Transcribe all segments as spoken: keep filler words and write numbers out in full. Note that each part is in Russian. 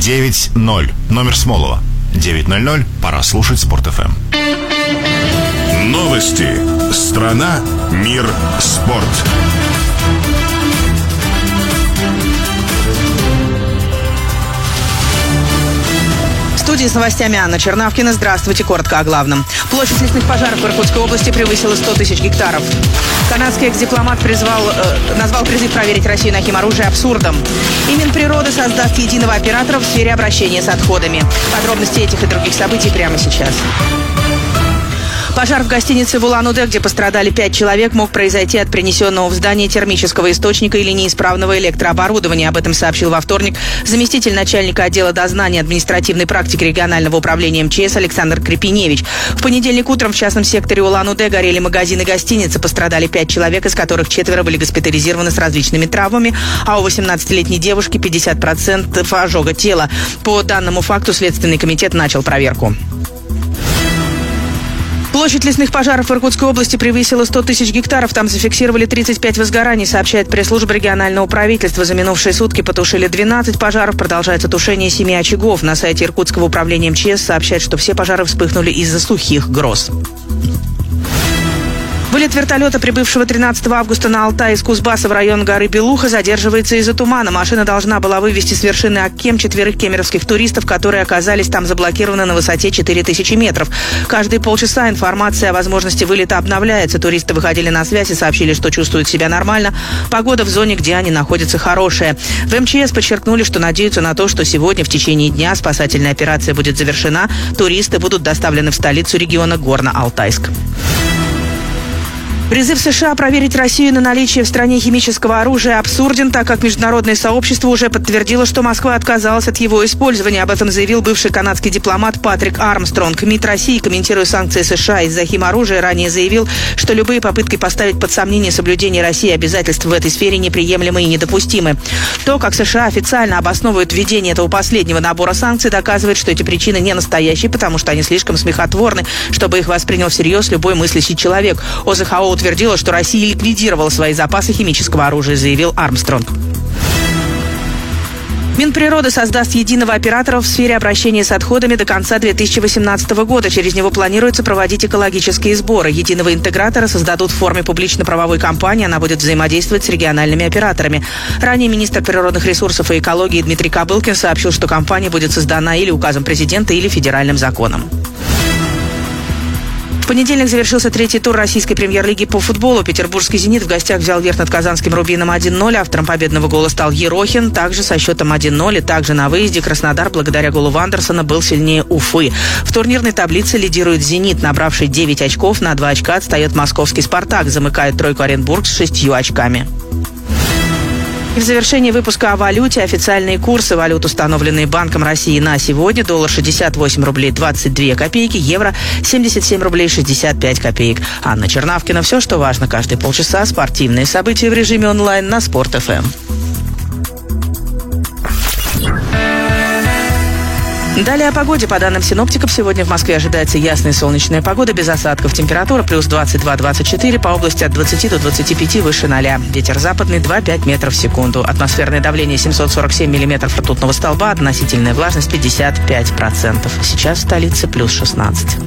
девять ноль. Номер Смолова. девять ноль ноль. Пора слушать Спорт эф эм. Новости. Страна. Мир. Спорт. В студии с новостями Анна Чернавкина. Здравствуйте. Коротко о главном. Площадь лесных пожаров в Иркутской области превысила сто тысяч гектаров. Канадский экс-дипломат призвал, э, назвал призыв проверить Россию на химоружие абсурдом. И Минприроды создаст единого оператора в сфере обращения с отходами. Подробности этих и других событий прямо сейчас. Пожар в гостинице в Улан-Удэ, где пострадали пять человек, мог произойти от принесенного в здание термического источника или неисправного электрооборудования. Об этом сообщил во вторник заместитель начальника отдела дознания административной практики регионального управления эм че эс Александр Крепеневич. В понедельник утром в частном секторе Улан-Удэ горели магазины и гостиницы. Пострадали пять человек, из которых четверо были госпитализированы с различными травмами, а у восемнадцатилетней девушки пятьдесят процентов ожога тела. По данному факту Следственный комитет начал проверку. Площадь лесных пожаров в Иркутской области превысила сто тысяч гектаров. Там зафиксировали тридцать пять возгораний, сообщает пресс-служба регионального правительства. За минувшие сутки потушили двенадцать пожаров. Продолжается тушение семи очагов. На сайте Иркутского управления эм че эс сообщают, что все пожары вспыхнули из-за сухих гроз. Вылет вертолета, прибывшего тринадцатого августа на Алтай из Кузбасса в район горы Белуха, задерживается из-за тумана. Машина должна была вывести с вершины Аккем четверых кемеровских туристов, которые оказались там заблокированы на высоте четыре тысячи метров. Каждые полчаса информация о возможности вылета обновляется. Туристы выходили на связь и сообщили, что чувствуют себя нормально. Погода в зоне, где они находятся, хорошая. В эм че эс подчеркнули, что надеются на то, что сегодня в течение дня спасательная операция будет завершена. Туристы будут доставлены в столицу региона Горно-Алтайск. Призыв США проверить Россию на наличие в стране химического оружия абсурден, так как международное сообщество уже подтвердило, что Москва отказалась от его использования. Об этом заявил бывший канадский дипломат Патрик Армстронг. МИД России, комментируя санкции США из-за химоружия, ранее заявил, что любые попытки поставить под сомнение соблюдение России обязательств в этой сфере неприемлемы и недопустимы. То, как США официально обосновывают введение этого последнего набора санкций, доказывает, что эти причины не настоящие, потому что они слишком смехотворны, чтобы их воспринял всерьез любой мыслящий человек. о зэ ха о утвердила, что Россия ликвидировала свои запасы химического оружия, заявил Армстронг. Минприроды создаст единого оператора в сфере обращения с отходами до конца две тысячи восемнадцатого года. Через него планируется проводить экологические сборы. Единого интегратора создадут в форме публично-правовой компании. Она будет взаимодействовать с региональными операторами. Ранее министр природных ресурсов и экологии Дмитрий Кобылкин сообщил, что компания будет создана или указом президента, или федеральным законом. В понедельник завершился третий тур российской премьер-лиги по футболу. Петербургский «Зенит» в гостях взял верх над казанским «Рубином» один ноль. Автором победного гола стал Ерохин. Также со счетом один ноль. И также на выезде Краснодар благодаря голу Вандерсона был сильнее Уфы. В турнирной таблице лидирует «Зенит», набравший девять очков. На два очка отстает московский «Спартак». Замыкает тройку Оренбург с шестью очками. И в завершении выпуска о валюте. Официальные курсы валют, установленные Банком России на сегодня. Доллар шестьдесят восемь рублей двадцать две копейки, евро семьдесят семь рублей шестьдесят пять копеек. Анна Чернавкина. Все, что важно, каждые полчаса. Спортивные события в режиме онлайн на Спорт эф эм. Далее о погоде. По данным синоптиков, сегодня в Москве ожидается ясная солнечная погода, без осадков. Температура плюс двадцать два - двадцать четыре, по области от двадцати до двадцати пяти выше ноля. Ветер западный два - пять метров в секунду. Атмосферное давление семьсот сорок семь миллиметров ртутного столба, относительная влажность пятьдесят пять процентов. Сейчас в столице плюс шестнадцать.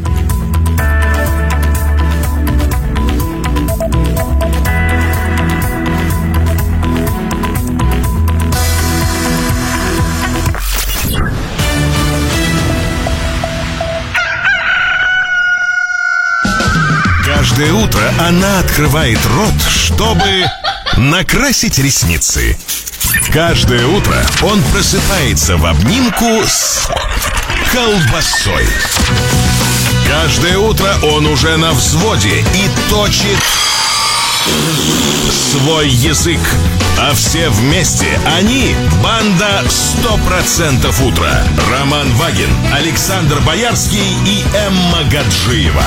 Каждое утро она открывает рот, чтобы накрасить ресницы. Каждое утро он просыпается в обнимку с колбасой. Каждое утро он уже на взводе и точит свой язык. А все вместе они — банда сто процентов утра. Роман Вагин, Александр Боярский и Эмма Гаджиева.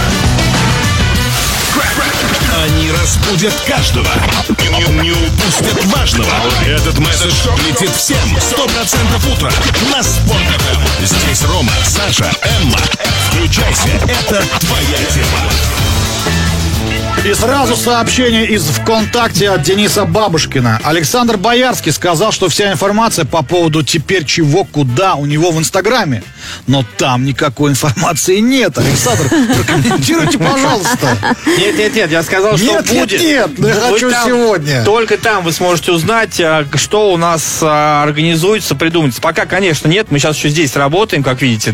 Они разбудят каждого. Не, не упустят важного. Этот месседж летит всем. Сто процентов утра на Спорт эф эм. Здесь Рома, Саша, Эмма. Включайся, это твоя тема. И сразу сообщение из ВКонтакте от Дениса Бабушкина. Александр Боярский сказал, что вся информация по поводу теперь чего, куда у него в Инстаграме. Но там никакой информации нет. Александр, прокомментируйте, пожалуйста. Нет, нет, нет, я сказал, что нет, будет. Нет, нет, я хочу там, сегодня. Только там вы сможете узнать, что у нас организуется, придумается. Пока, конечно, нет. Мы сейчас еще здесь работаем, как видите,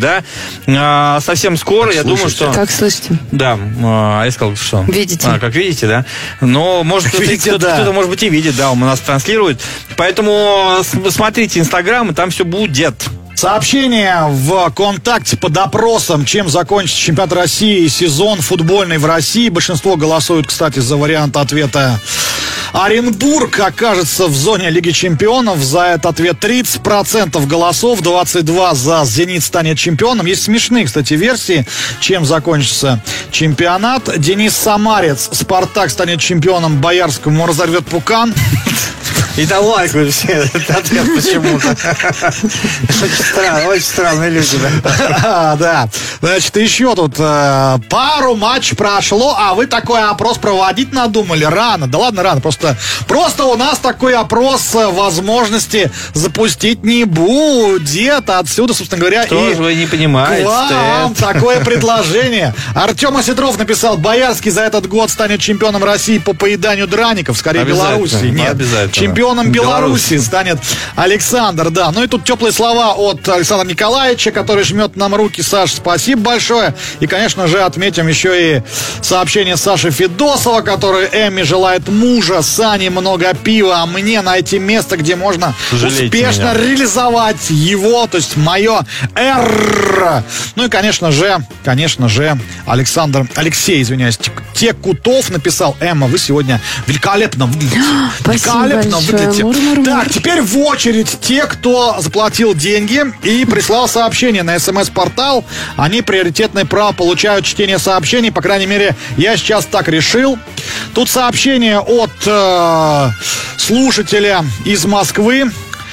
да. Совсем скоро, как я слышите? думаю, что... Как слышите? Да, я сказал, что... Видите. А, как видите, да. Но, может, кто-то, видите, кто-то, да. кто-то, может быть, и видит, да, он у нас транслирует. Поэтому смотрите Инстаграм, и там все будет. Сообщение в ВКонтакте под опросом, чем закончится чемпионат России и сезон футбольный в России. Большинство голосует, кстати, за вариант ответа Оренбург окажется в зоне Лиги Чемпионов. За этот ответ тридцать процентов голосов, двадцать два процента за Зенит станет чемпионом. Есть смешные, кстати, версии, чем закончится чемпионат. Денис Самарец: Спартак станет чемпионом, Боярскому разорвет пукан. И там лайкают все этот ответ почему-то. Очень странно, очень странные люди, да. Да. Значит, еще тут э, пару матчей прошло, а вы такой опрос проводить надумали? Рано. Да ладно, рано. Просто, просто у нас такой опрос возможности запустить не будет. Отсюда, собственно говоря, Что и же вы не понимаете? к вам такое предложение. Артем Осетров написал: Боярский за этот год станет чемпионом России по поеданию драников. Скорее, Беларуси. Нет, обязательно. чемпионом Беларуси станет Александр, да. Ну и тут теплые слова от Александра Николаевича, который жмет нам руки. Саш, спасибо большое. И, конечно же, отметим еще и сообщение Саши Федосова, который Эмми желает мужа, Сане много пива, а мне найти место, где можно Жалейте успешно меня. реализовать его, то есть мое «Р». Ну и, конечно же, конечно же, Александр, Алексей, извиняюсь, Текутов написал: Эмма, вы сегодня великолепно выглядите. Спасибо Великолепно большое. выглядите. Мур-мур-мур. Так, теперь в очередь те, кто заплатил деньги и прислал сообщение на СМС-портал. Они приоритетное право получают чтение сообщений. По крайней мере, я сейчас так решил. Тут сообщение от э, слушателя из Москвы.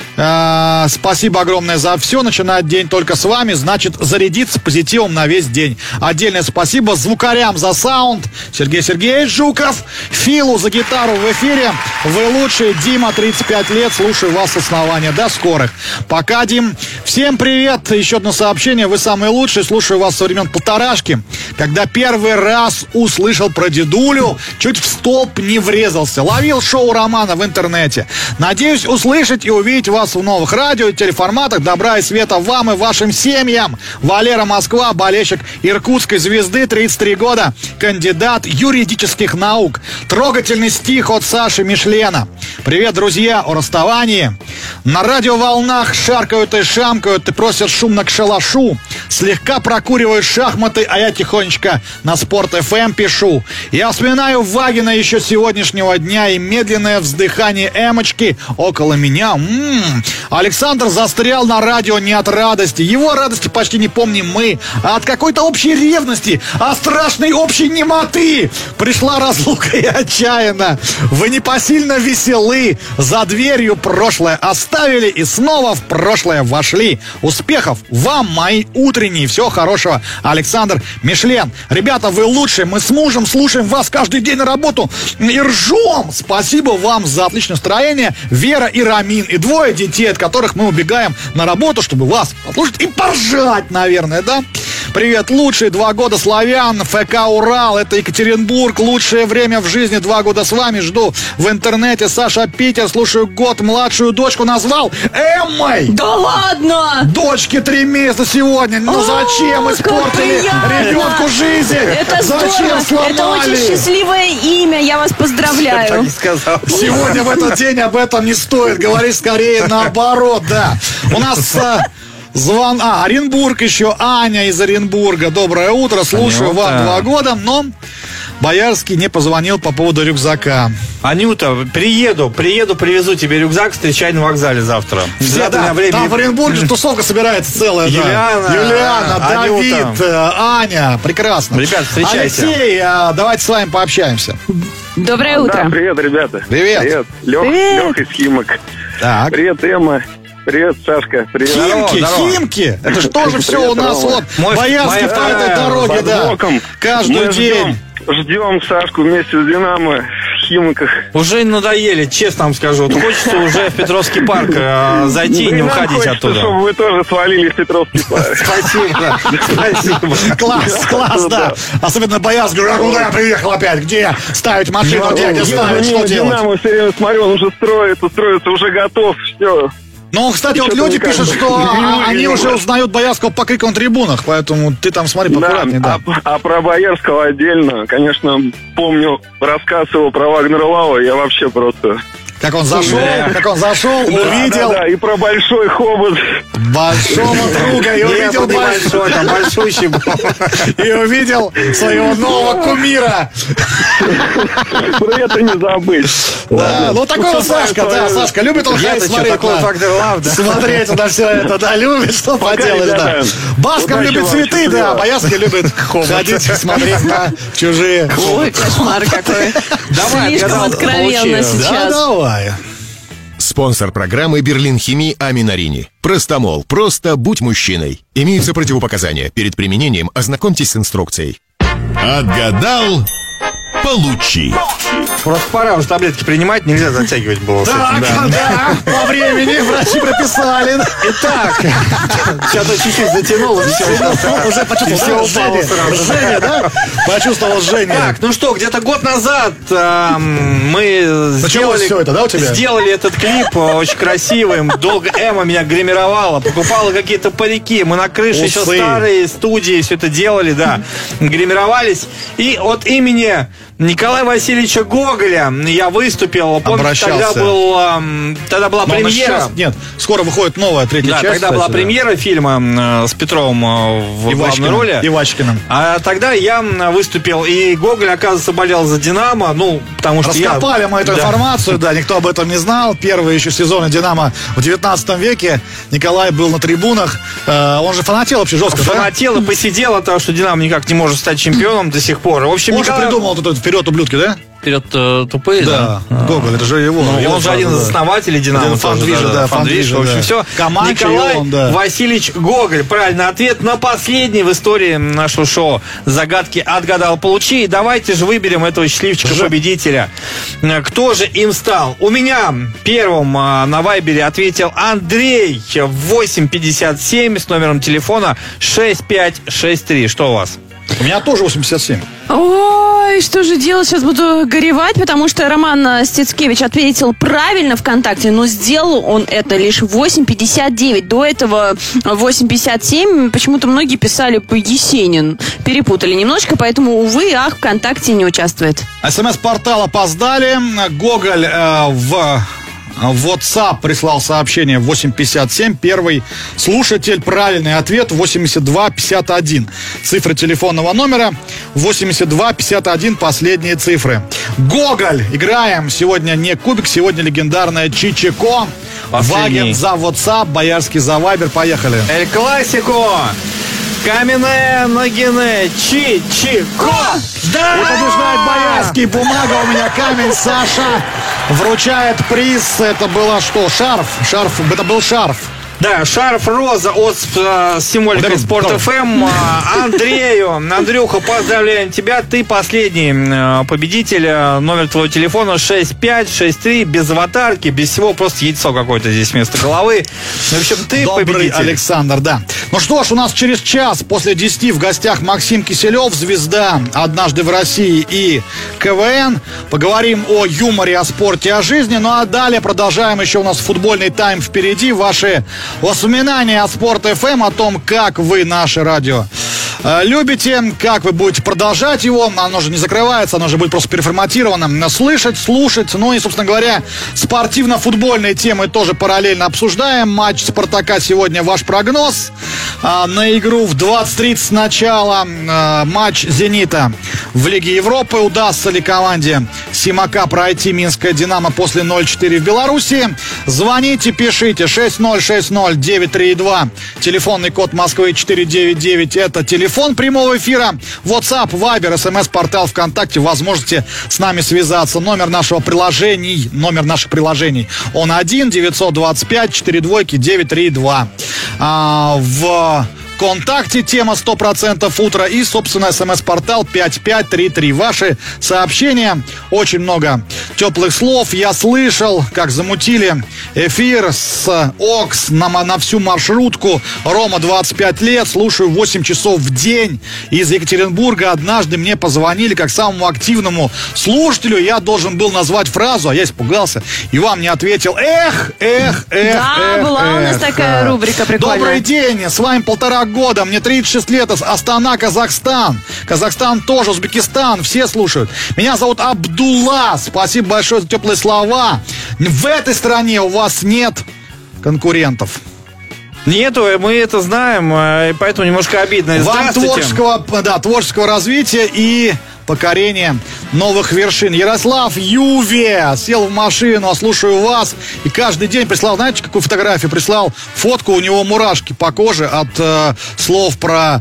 Э, спасибо огромное за все. Начинать день только с вами, значит, зарядиться позитивом на весь день. Отдельное спасибо звукарям за саунд. Сергей Сергеевич Жуков, Филу за гитару в эфире. Вы лучшие. Дима, тридцать пять лет, слушаю вас с основания. До скорых. Пока, Дим. Всем привет. Еще одно сообщение. Вы самые лучшие. Слушаю вас со времен полторашки. Когда первый раз услышал про дедулю, чуть в столб не врезался. Ловил шоу Романа в интернете. Надеюсь услышать и увидеть вас в новых радио и телеформатах. Добра и света вам и вашим семьям. Валера, Москва, болельщик Иркутской звезды, тридцать три года, кандидат юридических наук. Трогательный стих от Саши Мишлена. Привет, друзья, о расставании. На радиоволнах шаркают и шамкают и просят шумно к шалашу. Слегка прокуривают шахматы, а я тихонечко на Спорт эф эм пишу. Я вспоминаю Вагина еще сегодняшнего дня и медленное вздыхание Эмочки около меня. М-м-м. Александр застрял на радио не от радости. Его радости почти не помним мы, а от какой-то общей ревности, а страшной общей немоты. Пришла разлука и отчаянно. Вы непосильно веселы. За дверью прошлое оставили и снова в прошлое вошли. Успехов вам, мои утренние. Всего хорошего. Александр Мишлен. Ребята, вы лучшие. Мы с мужем слушаем вас каждый день на работу и ржем. Спасибо вам за отличное настроение. Вера и Рамин. И двое детей, от которых мы убегаем на работу, чтобы вас послушать и поржать, наверное, да? Привет, лучшие два года славян, ФК Урал, это Екатеринбург, лучшее время в жизни, два года с вами, жду в интернете. Саша Питер, слушаю год, младшую дочку назвал Эммой. Да ладно! Дочке три месяца сегодня, ну О, зачем как испортили приятно! ребенку жизнь? Это Зачем здорово! Это сломали? очень счастливое имя, я вас Я так поздравляю. и сказал. Сегодня в этот день об этом не стоит говорить, скорее наоборот, да. У нас а, звон... А, Оренбург еще, Аня из Оренбурга. Доброе утро, слушаю Анюта. вам два года, но Боярский не позвонил по поводу рюкзака. Анюта, приеду, приеду, привезу тебе рюкзак, встречай на вокзале завтра. Все, да, время... там в Оренбурге тусовка собирается целая. Да. Юлиана, Юлиана, Анюта. Давид, э, Аня, прекрасно. Ребят, встречайте. Алексей, а, давайте с вами пообщаемся. Доброе утро. Да, привет, ребята. Привет. Привет. Лех, Привет. Лех из Химок. Так. Привет, Эмма. Привет, Сашка. Привет. Химки, здорово. Химки. Это же тоже все у нас вот. Мой- Боярский моя по этой вторая дороге, Под да. боком. Каждый Мы день. Ждем, ждем Сашку вместе с Динамо в Химках. Уже надоели, честно вам скажу. Вот хочется уже в Петровский парк э, зайти и не нам уходить хочется, оттуда. чтобы вы тоже свалили в Петровский парк. Спасибо, спасибо. Класс, класс, да. Особенно Боярский. А куда я приехал опять? Где ставить машину? Где, где ставить? Что делать? Динамо все время смотрю, он уже строится, строится, уже готов. Все. Ну, кстати, вот Что-то люди никак пишут, не что а, они выглядит. уже узнают Боярского по крикам на трибунах, поэтому ты там смотри поаккуратнее, да. А, а про Боярского отдельно, конечно, помню рассказ его про Вагнера Лава, я вообще просто... Как он зашел, Да. как он зашел, увидел Да, да, и про большой хобот. большого друга, и Нет, увидел он не больш- большой, там большущий был. и увидел своего нового кумира. Про это не забыть. Да, ну такой вот Сашка, да, Сашка, любит он ходить Я-то что, смотреть такой на- Вагнер Лав, да? смотреть на все это, да, любит, что Пока, поделаешь, да. ребята. Басков Удачи любит вам, цветы, да, счастливо. Боярский любит ходить и смотреть на чужие. Ой, кошмар какой. Давай, Слишком отгадал, откровенно получи. Да, сейчас. давай. Спонсор программы «Берлин Химии» Аминарини. Простомол. Просто будь мужчиной. Имеются противопоказания. Перед применением ознакомьтесь с инструкцией. Отгадал, получи. Просто пора уже таблетки принимать, нельзя затягивать было с Так, этим, да. да, по времени врачи прописали. Итак, сейчас чуть-чуть затянуло, все. Уже почувствовал Всё упало Женя. сразу. Женя, да? Почувствовал Женя. Так, ну что, где-то год назад эм, мы сделали, всё это, да, у тебя? сделали этот клип э, очень красивым. Долго Эмма меня гримировала, покупала какие-то парики. Мы на крыше еще Усы. старые студии все это делали, да. Гримировались. И от имени Николая Васильевича Гоголя я выступил. Помните, Обращался. тогда, был, эм, тогда была Но он премьера. сейчас- Нет, скоро выходит новая третья Да, часть. тогда кстати, была да. премьера фильма э, с Петровым э, в главной Ивачкиным. роли. Ивачкиным. А тогда я м, выступил, и Гоголь, оказывается, болел за «Динамо», ну, потому что Раскопали я... мы эту Да. информацию, да, никто об этом не знал. Первые еще сезоны «Динамо» в девятнадцатом веке. Николай был на трибунах. Э, он же фанател вообще жестко, да? Фанател и посидел от того, что «Динамо» никак не может стать чемпионом до сих пор. В общем, Он же Николай... придумал вот этот «Вперед, ублюдки», да? Вперед э, тупые, да? Гоголь, это же его. Ну, его он же один из да. основателей «Динамо». Один тоже, фан-движа, да, фан-движ, фан-движа, в общем, да. все. Камачо и Николай он, да. Васильевич Гоголь. Правильный ответ на последний в истории нашего шоу «Загадки отгадал, получи». И давайте же выберем этого счастливчика-победителя. Кто же им стал? У меня первым а, на Вайбере ответил Андрей восемь пятьдесят семь с номером телефона шесть пять шесть три. Что у вас? У меня тоже восемьдесят семь. Ой, что же делать? Сейчас буду горевать, потому что Роман э, Стецкевич ответил правильно ВКонтакте, но сделал он это лишь в восемь пятьдесят девять. До этого восемь пятьдесят семь почему-то многие писали по Есенин. Перепутали немножко, поэтому, увы, ах, ВКонтакте не участвует. СМС-портал опоздали. Гоголь э, в... В WhatsApp прислал сообщение восемь пятьдесят семь. Первый слушатель. Правильный ответ восемьдесят два пятьдесят один. Цифры телефонного номера восемьдесят два пятьдесят один. Последние цифры. Гоголь. Играем. Сегодня не кубик, сегодня легендарная Чичико. Последний. Ваген за WhatsApp, Боярский за Вайбер. Поехали. Эль Классико! Каменное Ногине Чичико! Да! И побеждает Боярский. Бумага у меня, камень. Саша вручает приз. Это было что? Шарф. Шарф. Это был шарф. Да, шарф роза от э, символикой Ударил. Спорт эф эм. Андрею, Андрюха, поздравляем тебя. Ты последний э, победитель. Э, Номер твоего телефона шесть пять шесть три. Без аватарки, без всего. Просто яйцо какое-то здесь вместо головы. В общем, ты Добрый победитель. Александр, да. Ну что ж, у нас через час после десяти в гостях Максим Киселев, звезда «Однажды в России» и КВН. Поговорим о юморе, о спорте, о жизни. Ну а далее продолжаем. Еще у нас футбольный тайм впереди. Ваши воспоминания о Спорт эф эм, о том, как вы наше радио э, любите, как вы будете продолжать его. Оно же не закрывается, оно же будет просто переформатировано. Слышать, слушать. Ну и, собственно говоря, спортивно-футбольные темы тоже параллельно обсуждаем. Матч Спартака сегодня, ваш прогноз. А, на игру в двадцать тридцать начало. А, матч Зенита в Лиге Европы. Удастся ли команде Симака пройти Минское Динамо после ноль четыре в Беларуси? Звоните, пишите. шесть ноль шесть ноль девять три два. Телефонный код Москвы четыре девять девять. Это телефон прямого эфира. WhatsApp, Viber, СМС-портал ВКонтакте. Возможности с нами связаться. Номер нашего приложений, номер наших приложений. Он один девятьсот двадцать пять четыре двойки девять три два. А, в ВКонтакте тема сто процентов утро и, собственно, смс-портал пять пять три три. Ваши сообщения, очень много теплых слов. Я слышал, как замутили эфир с ОКС на, на всю маршрутку. Рома, двадцать пять лет, слушаю восемь часов в день. Из Екатеринбурга однажды мне позвонили как самому активному слушателю. Я должен был назвать фразу, а я испугался. И вам не ответил. Эх, эх, эх, Да, эх, была эх. у нас такая рубрика прикольная. Добрый день, с вами полтора года, мне тридцать шесть лет, Астана, Казахстан. Казахстан тоже, Узбекистан, все слушают. Меня зовут Абдулла, спасибо большое за теплые слова. В этой стране у вас нет конкурентов. Нету, мы это знаем, и поэтому немножко обидно. Вам творческого, да, творческого развития и покорения новых вершин. Ярослав Юве сел в машину, а слушаю вас. И каждый день прислал, знаете, какую фотографию? Прислал фотку, у него мурашки по коже от э, слов про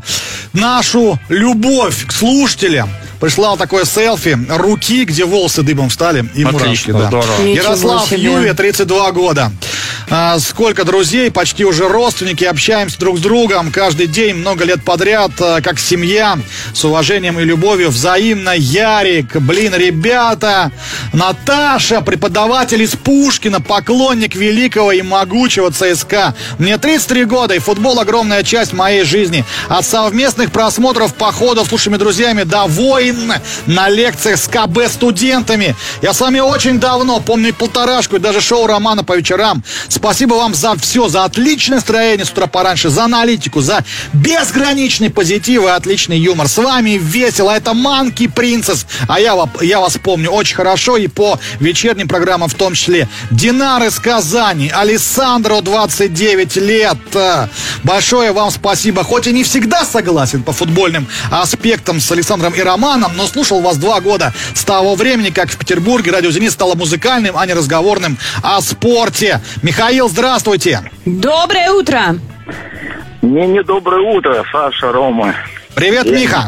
нашу любовь к слушателям. Прислал такое селфи руки, где волосы дыбом встали и мурашки. Да. Ярослав Юве, тридцать два года. А, сколько друзей, почти уже родственники, общаемся друг с другом каждый день, много лет подряд, а, как семья, с уважением и любовью, взаимно. Ярик, блин, ребята, Наташа, преподаватель из Пушкина, поклонник великого и могучего ЦСКА. Мне тридцать три года, и футбол огромная часть моей жизни. От совместных просмотров, походов с лучшими друзьями до войн на лекциях с КБ студентами. Я с вами очень давно, помню и полторашку, и даже шоу Романа по вечерам. Спасибо вам за все, за отличное настроение с утра пораньше, за аналитику, за безграничный позитив и отличный юмор. С вами весело, это Манки Принцесс. А я, я вас помню очень хорошо и по вечерним программам в том числе. Динар из Казани, Алессандро, двадцать девять лет. Большое вам спасибо. Хоть и не всегда согласен по футбольным аспектам с Александром и Романом, но слушал вас два года с того времени, как в Петербурге радио «Зенит» стало музыкальным, а не разговорным о спорте. Михаил, здравствуйте. Доброе утро. Не, не доброе утро, Саша, Рома. Привет, Я... Миха.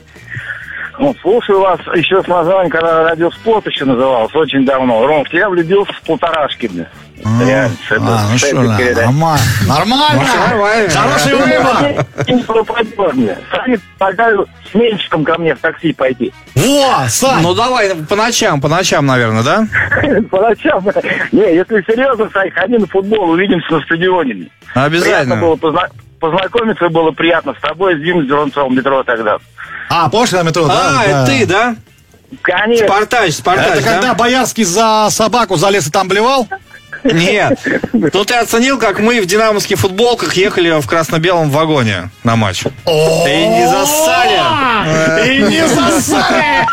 Ну, слушаю вас еще с названием, когда радиоспорт еще назывался, очень давно. Ром, в тебя влюбился с полторашки, блин. Реально, это, А, ну это, что, это, это, нормально. Нормально. Нормально. Хороший выбор. Не пропадешь мне. Сами предлагаю с Менчиком ко мне в такси пойти. Во, Сань. Ну давай, по ночам, по ночам, наверное, да? По ночам. Не, если серьезно, Сань, ходи на футбол, увидимся на стадионе. Обязательно. Приятно было позна- познакомиться, было приятно с тобой, с Димой Зеленцовым в метро тогда. А, помнишь на метро, да? А, это Да. ты, да? Конечно. Спартач, Спартач, Это когда да? Боярский за собаку залез и там блевал? Нет. Тут ты оценил, как мы в динамовских футболках ехали в красно-белом вагоне на матч. И не зассали. И не засали!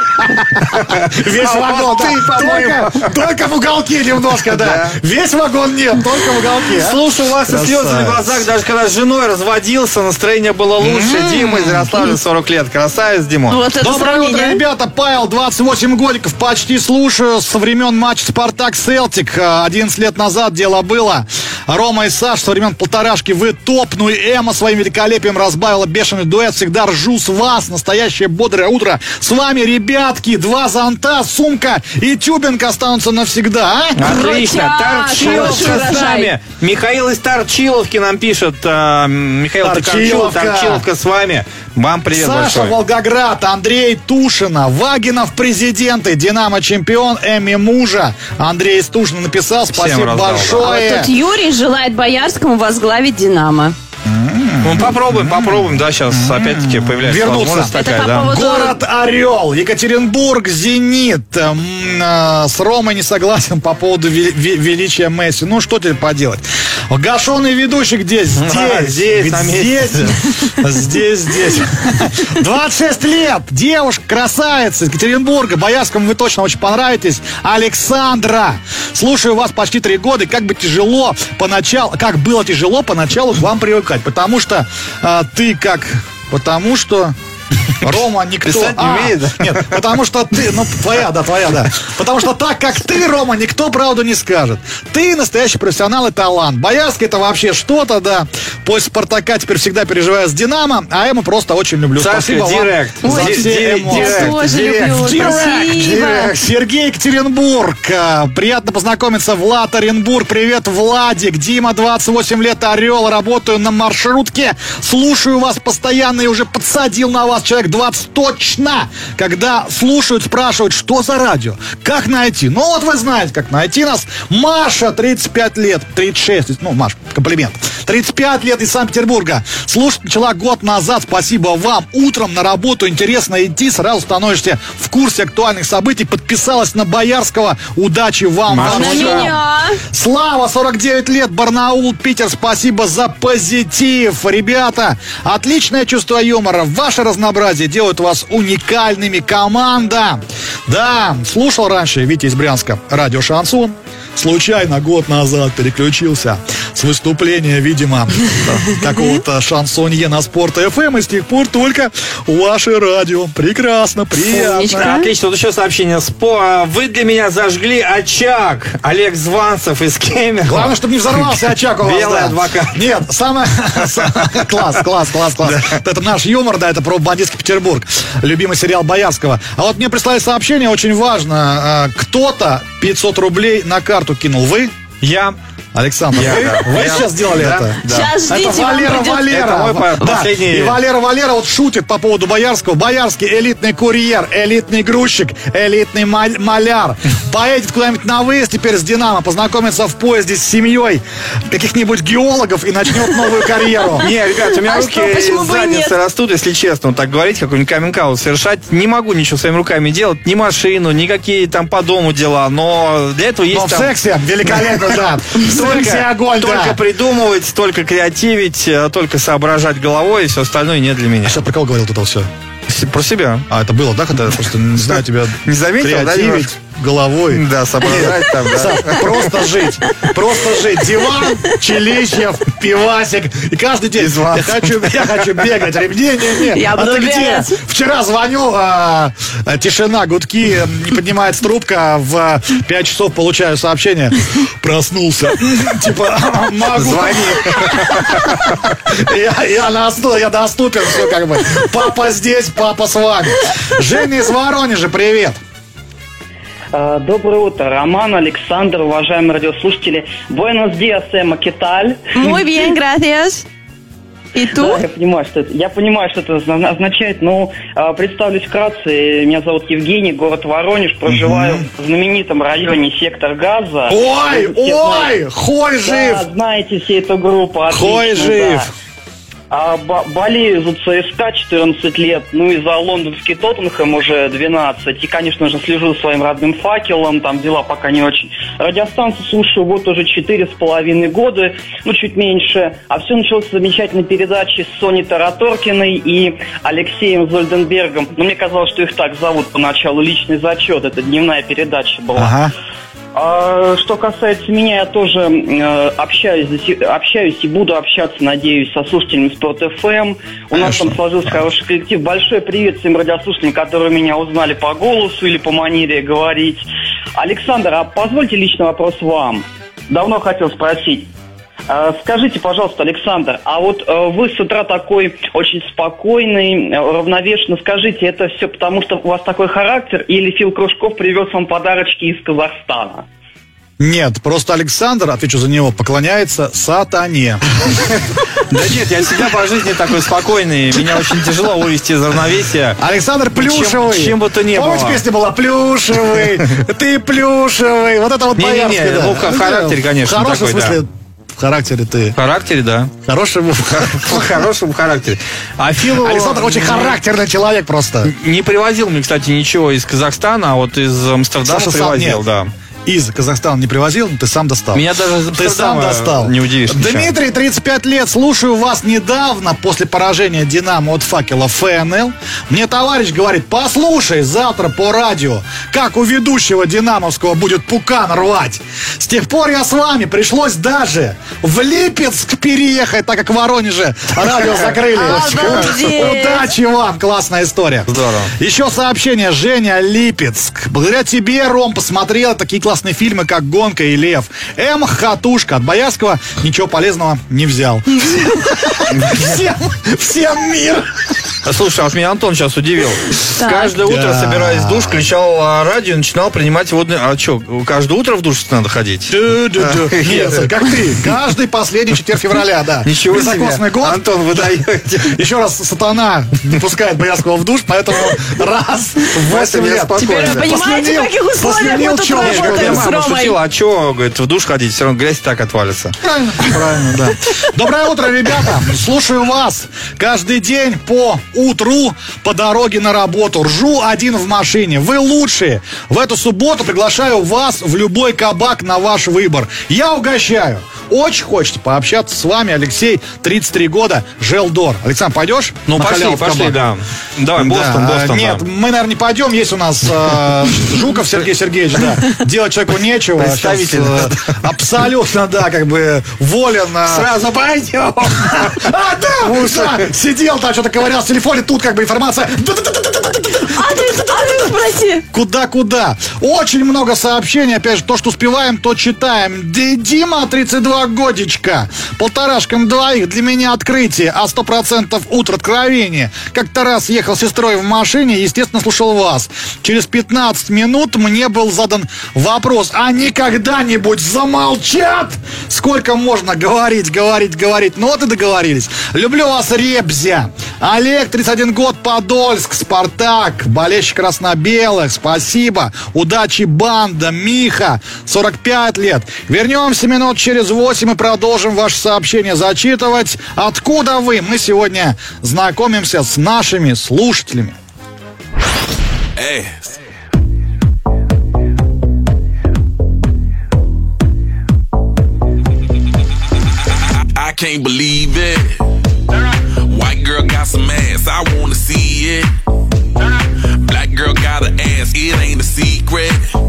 Весь А вагон, вот да. ты, по-моему. Только, только в уголке немножко, да. Да. Весь вагон нет, только в уголке. а. Слушай, у вас и слезы на Красавец. глазах, даже когда с женой разводился, настроение было лучше. Дима из Ярославля, сорок лет. Красавец, Димон. Вот это Доброе утро, сравнение. ребята. Павел, двадцать восемь годиков, почти слушаю со времен матча «Спартак-Селтик». одиннадцать лет назад дело было. Рома и Саш, со времен полторашки вы топ. Ну и Эмма своим великолепием разбавила бешеный дуэт. Всегда ржу с вас. Настоящее бодрое утро. С вами, ребятки, два зонта, сумка и тюбинг останутся навсегда. А? Отлично. Крутяк, Торчиловка хороший с урожай. нами. Михаил из Торчиловки нам пишет. э, Михаил Торчиловка. Торчиловка. Торчиловка с вами. Вам привет Саша большой. Волгоград, Андрей Тушина, Вагинов президенты, Динамо чемпион, Эми мужа. Андрей из Тушина написал, спасибо раздал, да. большое. А вот тут Юрий желает Боярскому возглавить «Динамо». Ну, попробуем, попробуем, да, сейчас опять-таки появляется Вернуться. возможность Это такая, по да. поводу- Город Орел, Екатеринбург, Зенит. М, э, С Ромой не согласен по поводу ве- ве- величия Месси. Ну, что теперь поделать? Гашеный ведущий где? Здесь. А, здесь, Ведь на месте. Здесь, здесь, здесь. двадцать шесть лет. Девушка, красавица из Екатеринбурга. Боярскому вы точно очень понравитесь. Александра. Слушаю вас почти три года. И как бы тяжело поначалу, как было тяжело поначалу к вам привыкать. Потому что а, ты как... Потому что... Рома никто... Писать не А, умеет, да? Нет, потому что ты... Ну, твоя, да, твоя, да. Потому что так, как ты, Рома, никто правду не скажет. Ты настоящий профессионал и талант. Боярский — это вообще что-то, да. После «Спартака» теперь всегда переживаю с «Динамо», а я ему просто очень люблю. Сашка, Спасибо вам директ. за Ой, все эмоции. я тоже люблю. Директ, Спасибо. директ. Сергей, Екатеринбург. А, Приятно познакомиться. Влад, Оренбург. Привет, Владик. Дима, двадцать восемь лет, Орел. Работаю на маршрутке. Слушаю вас постоянно и уже подсадил на вас человек двадцать точно. Когда слушают, спрашивают, что за радио, как найти. Ну вот вы знаете, как найти нас. Маша, тридцать пять лет, тридцать шесть. Ну, Маш, комплимент. тридцать пять лет из Санкт-Петербурга. Слушать начала год назад. Спасибо вам. Утром на работу интересно идти. Сразу становишься в курсе актуальных событий. Подписалась на Боярского. Удачи вам. Маша, На Вам всем. меня. Слава, сорок девять лет, Барнаул, Питер. Спасибо за позитив. Ребята, отличное чувство юмора. Ваше разнообразие делает вас уникальными. Команда. Да, слушал раньше Витя из Брянска радио «Шансон». Случайно год назад переключился с выступления, видимо, какого-то шансонье на Спорт эф эм, и с тех пор только ваше радио. Прекрасно, приятно. Умничка. Отлично, вот еще сообщение. Спо, вы для меня зажгли очаг. Олег Званцев из Кемерово. Главное, чтобы не взорвался очаг у вас. Белый да. адвокат. Нет, самое... Класс, класс, класс, класс. Это наш юмор, да, это про бандитский Петербург. Любимый сериал Боярского. А вот мне прислали сообщение, очень важно. Кто-то пятьсот рублей на карту кинул. Вы? Я. Александр, Я, вы, да. вы Я. сейчас сделали Да, это? да. Сейчас ждите, Это вам Валера, придет- Валера. Это мой по- Да. последний- И Валера, Валера вот шутит по поводу Боярского. Боярский элитный курьер, элитный грузчик, элитный маль- маляр. Поедет куда-нибудь на выезд теперь с «Динамо», познакомится в поезде с семьей каких-нибудь геологов и начнет новую карьеру. Не, ребят, у меня А руки что, почему из бы и задницы нет? растут, если честно. Вот так говорить, какой-нибудь каминг-аут совершать. Не могу ничего своими руками делать. Ни машину, никакие там по дому дела. Но для этого есть Но в там... сексе великолепно, да. В сексе огонь, только да. придумывать, только креативить, э, только соображать головой, и все остальное не для меня. А что, про кого говорил тут это все? С- Про себя. А, это было, да, когда я просто не знаю тебя. Не заметил, да, креативить немножко? головой. Да, соображать там, да. Саш, просто жить. Просто жить. Диван, Челищев, пивасик. И каждый день Из вас. я хочу, я хочу бегать. Не, не, не. Я а буду ты где? бегать. Вчера звоню, а, а, тишина, гудки, не поднимается трубка. В пять часов получаю сообщение. Проснулся. Типа, могу. Звони. Я, я, насту- я доступен, все как бы. Папа здесь, папа с вами. Женя из Воронежа, привет. А, Доброе утро, Роман, Александр, уважаемые радиослушатели. Buenos días, Эмма, ¿qué tal? Muy bien, gracias. И Да, тут? я понимаю, что это, я понимаю, что это озна- означает, но а, представлюсь вкратце. Меня зовут Евгений, город Воронеж, проживаю в знаменитом районе Сектор Газа. Ой, Вы все ой, знаете- Хой жив. Да, знаете все эту группу, отлично, Хой жив. да. А, бо- болею за ЦСКА четырнадцать лет, ну и за лондонский Тоттенхэм уже двенадцать. И, конечно же, слежу за своим родным факелом, там дела пока не очень. Радиостанцию слушаю вот уже четыре с половиной года, ну чуть меньше. А все началось с замечательной передачи с Соней Тараторкиной и Алексеем Зольденбергом. Но мне казалось, что их так зовут поначалу. Личный зачет, это дневная передача была. Ага. А, что касается меня, я тоже э, общаюсь, заси- общаюсь и буду общаться, надеюсь, со слушателями Спорт эф эм. У нас там сложился хороший коллектив. Большой привет всем радиослушателям, которые меня узнали по голосу или по манере говорить. Александр, а позвольте личный вопрос вам. Давно хотел спросить. Э, Скажите, пожалуйста, Александр, а вот э, вы с утра такой очень спокойный, э, равновешенный. Скажите, это все потому, что у вас такой характер, или Фил Кружков привез вам подарочки из Казахстана? Нет, просто Александр, отвечу за него, поклоняется сатане. Да нет, я всегда по жизни такой спокойный. Меня очень тяжело вывести из равновесия. Александр Плюшевый. Чем- чем бы то ни Помните, было. песня была Плюшевый, ты Плюшевый. Вот это вот Не-не-не, Боярский, да. ну, в характере, конечно, В хорошем такой, да. смысле, в характере ты. В характере, да. Хороший. В хорошем характере. А Фил... Александр очень характерный человек просто. Не привозил мне, кстати, ничего из Казахстана, а вот из Амстердама Саша сам привозил, нет. да. из Казахстана не привозил, но ты сам достал. Меня даже ты сам достал. Не удивишь. Дмитрий, тридцать пять лет, слушаю вас недавно, после поражения «Динамо» от «Факела» ФНЛ. Мне товарищ говорит, послушай завтра по радио, как у ведущего динамовского будет пукан рвать. С тех пор я с вами, пришлось даже в Липецк переехать, так как в Воронеже радио закрыли. Удачи вам, классная история. Здорово. Еще сообщение, Женя, Липецк. Благодаря тебе, Ром, посмотрел такие классные фильмы, как «Гонка» и «Лев». М. Хатушка. От Боярского ничего полезного не взял. Всем, всем мир. Слушай, а вот меня Антон сейчас удивил. Так. Каждое утро, Да. собираясь в душ, включал а, радио и начинал принимать водные... А что, каждое утро в душ надо ходить? Ду-ду-ду. Нет, как ты. Каждый последний четверг февраля, да. Ничего себе. Високосный год. Антон, вы даете. Еще раз, сатана не пускает Боярского в душ, поэтому раз в восемь я лет. спокойно. Теперь вы понимаете, в каких условиях мы тут Послюнил Меня работаем с мама Ромой? шутила, а что, говорит, в душ ходить, все равно грязь так отвалится. Правильно, правильно, да. Доброе утро, ребята. Слушаю вас каждый день по утру по дороге на работу. Ржу один в машине. Вы лучшие. В эту субботу приглашаю вас в любой кабак на ваш выбор. Я угощаю. Очень хочется пообщаться с вами, Алексей, тридцать три года, Желдор. Александр, пойдешь? Ну, На пошли, халяву в пошли, кабак? да. Давай, Бостон, Да, Бостон. Нет, да. мы, наверное, не пойдем. Есть у нас э, Жуков Сергей Сергеевич, да. Делать человеку нечего. Представитель, Сейчас, э, абсолютно, да, как бы волен. э, Сразу пойдем. А, да, да, сидел там, что-то ковырял в телефоне, тут как бы информация. А ты, а ты спроси. Куда-куда? Очень много сообщений, опять же, то, что успеваем, то читаем. Ди- Дима, тридцать два годичка, полторашкам двоих, для меня открытие, а сто процентов утро откровения. Как-то раз ехал с сестрой в машине, естественно, слушал вас. Через пятнадцать минут мне был задан вопрос, они когда-нибудь замолчат? Сколько можно говорить, говорить, говорить? Ну вот и договорились. Люблю вас, Ребзя. Олег, тридцать один год, Подольск, Спартак, болельщик красно-белых, спасибо. Удачи, банда, Миха, сорок пять лет. Вернемся минут через восемь и продолжим ваше сообщение зачитывать. Откуда вы? Мы сегодня знакомимся с нашими слушателями. Hey. I, I can't believe it. White girl got some ass, I wanna see it. Black girl got an ass, it ain't a secret.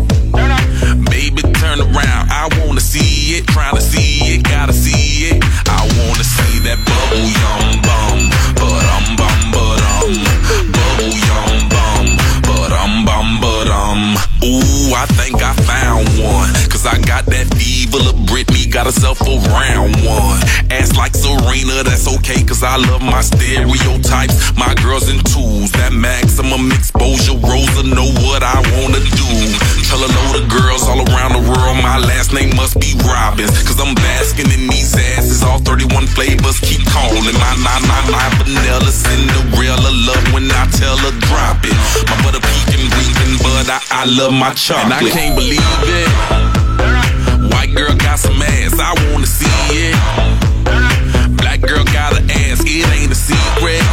Baby, turn around, I wanna see it. Tryna see it, gotta see it. I wanna see that bubble yum bum, but um bum but um, bubble yum bum, but um bum but um. Ooh, I think I found one, cause I got that fever. Lil' Britney got herself a round one. Ass like Serena, that's okay, cause I love my stereotypes. My girls in twos, that maximum exposure. Rosa know what I wanna do. Tell a load of girls all around the world my last name must be Robbins, cause I'm basking in these asses. All thirty-one flavors keep calling. My nine nine nine vanilla Cinderella love when I tell her drop it. My butter peeking, breathing, but I, I love my chocolate. And I can't believe it. White girl got some ass, I wanna see it. Black girl got an ass, it ain't a secret.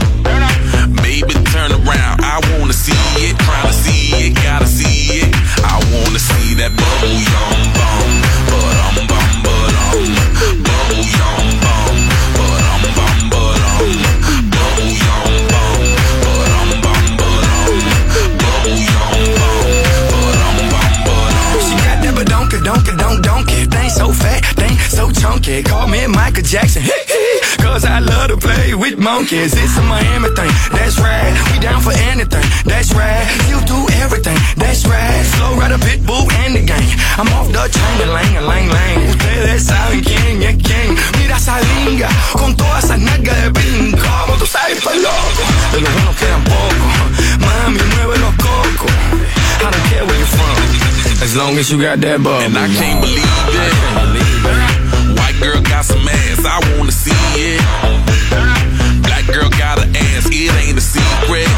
Baby, turn around, I wanna see it. Tryna see it, gotta see it. I wanna see that bubble yum bum, but um bum but um, bubble yum bum, but um bum but um, bubble yum bum, but um bum but um, bubble yum bum, but um bum but um. She got that badonka donka donk donkey. Thing so fat, thing so chunky. Call me Michael Jackson. Cause I love to play with monkeys. It's a Miami thing, that's right. We down for anything, that's right. You do everything, that's right. Flow right a pitbull and the gang. I'm off the chain, the lang, lang, lang. Ustedes saben quién es quién. Mira esa linga, con toda esa nalga de brinco. Como tú sabes, pues loco. De los buenos quedan pocos. Mami, mueve los cocos. I don't care where you're from, as long as you got that bubble. And I can't believe it. I can't believe it. White girl got some ass, I wanna see it. Black girl got an ass, it ain't a secret.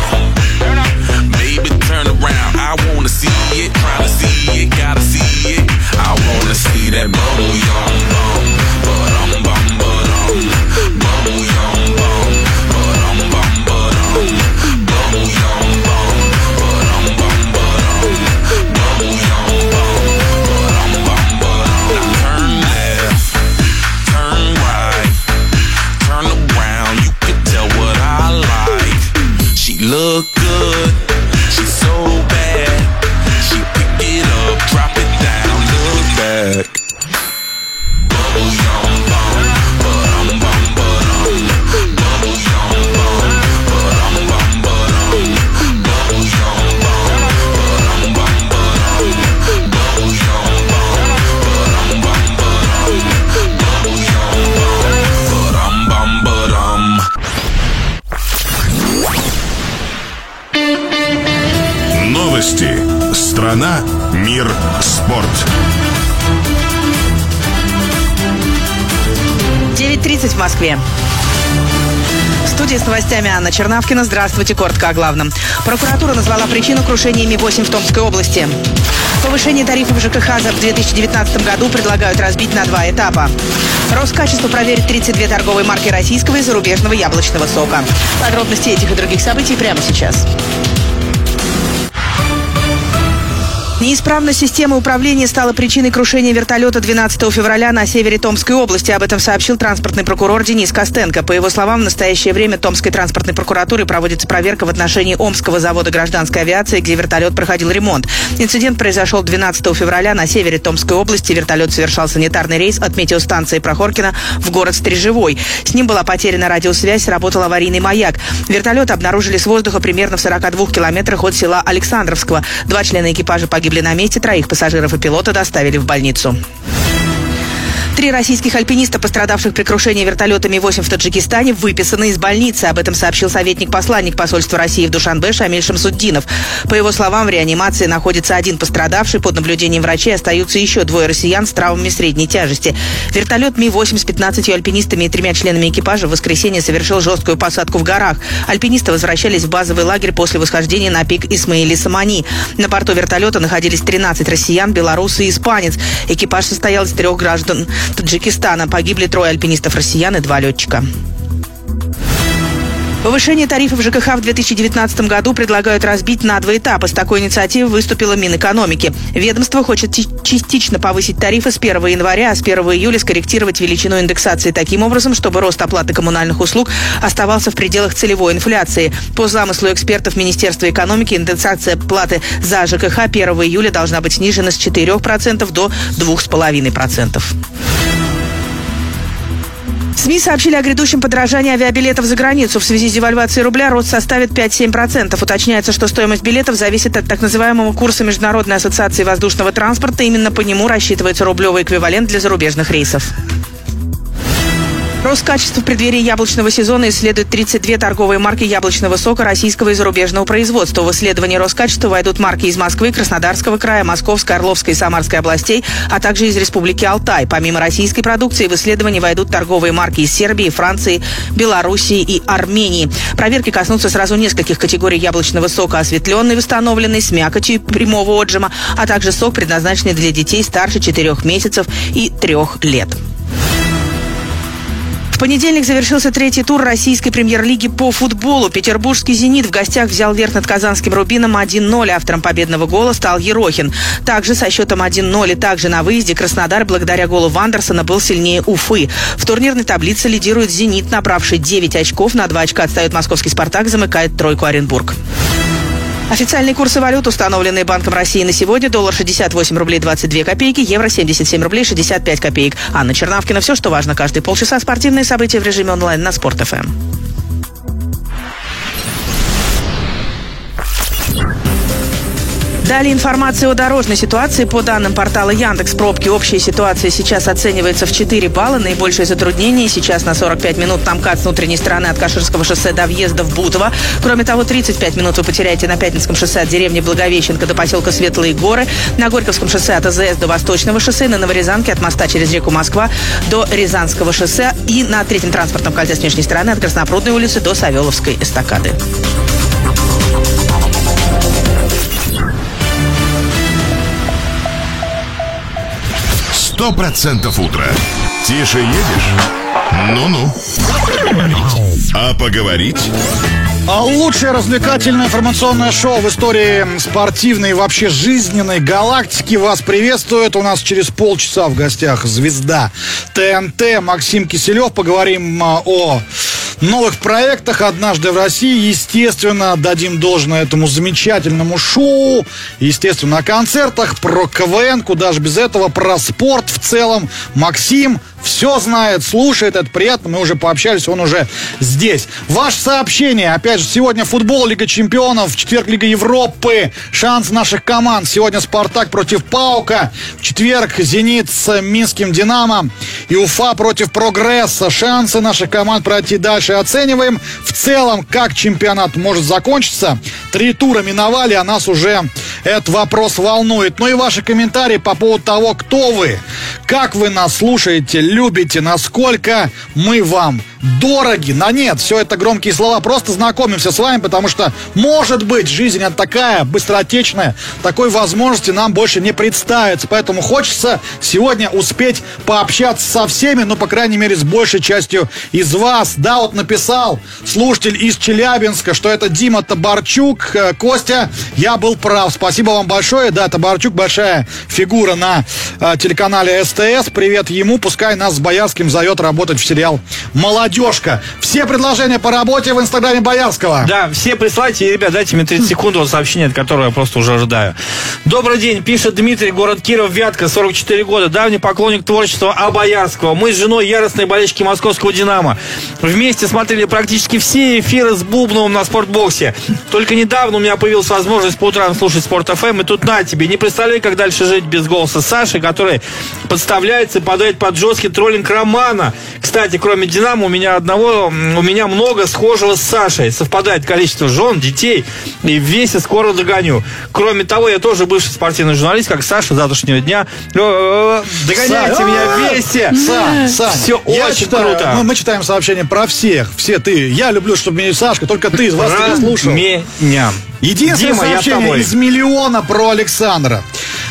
Baby, turn around, I wanna see it. Tryna see it, gotta see it. I wanna see that bubble yum bum, but um bum but um, bubble yum bum, but um bum but um, bubble yum bum, but um bum but um, bubble yum bum, Страна, мир, спорт. девять тридцать в Москве. В студии с новостями Анна Чернавкина. Здравствуйте. Коротко о главном. Прокуратура назвала причину крушения Ми восемь в Томской области. Повышение тарифов ЖКХ в две тысячи девятнадцатом году предлагают разбить на два этапа. Роскачество проверит тридцать две торговые марки российского и зарубежного яблочного сока. Подробности этих и других событий прямо сейчас. Неисправность системы управления стала причиной крушения вертолета двенадцатого февраля на севере Томской области. Об этом сообщил транспортный прокурор Денис Костенко. По его словам, в настоящее время Томской транспортной прокуратурой проводится проверка в отношении Омского завода гражданской авиации, где вертолет проходил ремонт. Инцидент произошел двенадцатого февраля на севере Томской области. Вертолет совершал санитарный рейс от метеостанции Прохоркина в город Стрежевой. С ним была потеряна радиосвязь, работал аварийный маяк. Вертолет обнаружили с воздуха примерно в сорока двух километрах от села Александровского. Два члена экипажа погибли на месте, троих пассажиров и пилота доставили в больницу. Три российских альпиниста, пострадавших при крушении вертолета Ми восемь в Таджикистане, выписаны из больницы. Об этом сообщил советник-посланник посольства России в Душанбе Шамиль Шамсуддинов. По его словам, в реанимации находится один пострадавший. Под наблюдением врачей остаются еще двое россиян с травмами средней тяжести. Вертолет Ми восемь с пятнадцатью альпинистами и тремя членами экипажа в воскресенье совершил жесткую посадку в горах. Альпинисты возвращались в базовый лагерь после восхождения на пик Исмаили-Самани. На борту вертолета находились тринадцать россиян, белорус и испанец. Экипаж состоял из трех граждан Таджикистана. Погибли трое альпинистов россиян и два летчика. Повышение тарифов ЖКХ в две тысячи девятнадцатом году предлагают разбить на два этапа. С такой инициативой выступило Минэкономики. Ведомство хочет частично повысить тарифы с первого января, а с первого июля скорректировать величину индексации таким образом, чтобы рост оплаты коммунальных услуг оставался в пределах целевой инфляции. По замыслу экспертов Министерства экономики, индексация платы за ЖКХ первого июля должна быть снижена с четырёх процентов до двух с половиной процентов. СМИ сообщили о грядущем подорожании авиабилетов за границу. В связи с девальвацией рубля рост составит пять-семь процентов. Уточняется, что стоимость билетов зависит от так называемого курса Международной ассоциации воздушного транспорта. Именно по нему рассчитывается рублевый эквивалент для зарубежных рейсов. Роскачество в преддверии яблочного сезона исследует тридцать две торговые марки яблочного сока российского и зарубежного производства. В исследование Роскачества войдут марки из Москвы, Краснодарского края, Московской, Орловской и Самарской областей, а также из Республики Алтай. Помимо российской продукции в исследование войдут торговые марки из Сербии, Франции, Белоруссии и Армении. Проверки коснутся сразу нескольких категорий яблочного сока: осветленный, восстановленный, с мякотью прямого отжима, а также сок, предназначенный для детей старше четырех месяцев и трех лет. В понедельник завершился третий тур российской премьер-лиги по футболу. Петербургский «Зенит» в гостях взял верх над казанским «Рубином» один ноль. Автором победного гола стал Ерохин. Также со счетом один ноль и также на выезде Краснодар благодаря голу Вандерсона был сильнее Уфы. В турнирной таблице лидирует «Зенит», набравший девять очков. На два очка отстает московский «Спартак», замыкает тройку Оренбург. Официальные курсы валют, установленные Банком России на сегодня: доллар шестьдесят восемь рублей двадцать две копейки, евро семьдесят семь рублей шестьдесят пять копеек. Анна Чернавкина. Все, что важно каждые полчаса. Спортивные события в режиме онлайн на Спорт.ФМ. Далее информация о дорожной ситуации. По данным портала Яндекс.Пробки, общая ситуация сейчас оценивается в четыре балла. Наибольшее затруднение сейчас на сорок пять минут на МКАД с внутренней стороны от Каширского шоссе до въезда в Бутово. Кроме того, тридцать пять минут вы потеряете на Пятницком шоссе от деревни Благовещенко до поселка Светлые Горы, на Горьковском шоссе от АЗС до Восточного шоссе, на Новорязанке от моста через реку Москва до Рязанского шоссе и на третьем транспортном кольце с внешней стороны от Краснопрудной улицы до Савеловской эстакады. Сто процентов утро. Тише едешь? Ну-ну. А поговорить? А лучшее развлекательное информационное шоу в истории спортивной и вообще жизненной галактики вас приветствует. У нас через полчаса в гостях звезда ТНТ Максим Киселев. Поговорим о новых проектах «Однажды в России». Естественно, дадим должное этому замечательному шоу. Естественно, о концертах, про КВН, куда же без этого, про спорт в целом. Максим, все знает, слушает, это приятно, мы уже пообщались, он уже здесь. Ваше сообщение, опять же, сегодня футбол, Лига Чемпионов, в четверг Лига Европы, шанс наших команд. Сегодня Спартак против ПАОКа, в четверг Зенит с Минским Динамо и Уфа против Прогресса. Шансы наших команд пройти дальше оцениваем. В целом, как чемпионат может закончиться. Три тура миновали, а нас уже этот вопрос волнует. Ну и ваши комментарии по поводу того, кто вы, как вы нас слушаете, любите, насколько мы вам дороги. На нет, все это громкие слова. Просто знакомимся с вами, потому что, может быть, жизнь это такая быстротечная, такой возможности нам больше не представится. Поэтому хочется сегодня успеть пообщаться со всеми, ну, по крайней мере, с большей частью из вас. Да, вот написал слушатель из Челябинска, что это Дима Табарчук. Костя, я был прав. Спасибо вам большое. Да, Табарчук большая фигура на э, телеканале СТС. Привет ему. Пускай нас с Боярским зовет работать в сериал «Молодежка». Все предложения по работе в инстаграме Боярского. Да, все присылайте. И, ребят, дайте мне тридцать секунд вот сообщение, от которого я просто уже ожидаю. Добрый день, пишет Дмитрий, город Киров, Вятка, сорок четыре года. Давний поклонник творчества А. Боярского. Мы с женой яростные болельщики московского «Динамо». Вместе смотрели практически все эфиры с Бубновым на Спортбоксе. Только недавно у меня появилась возможность по утрам слушать Спорт эф эм. И тут на тебе. Не представляю, как дальше жить без голоса Саши, который подставляется и подает под жесткий троллинг Романа. Кстати, кроме «Динамо», у меня одного, у меня много схожего с Сашей. Совпадает количество жен, детей, и в весе скоро догоню. Кроме того, я тоже бывший спортивный журналист, как Саша, с завтрашнего дня. Догоняйте Са... меня в весе. Сань, Сань, все очень читаю, круто. Мы, мы читаем сообщения про всех. Все ты. Я люблю, чтобы меня Сашка, только ты из вас не слушал. Меня. Единственное Дима, сообщение из миллиона про Александра.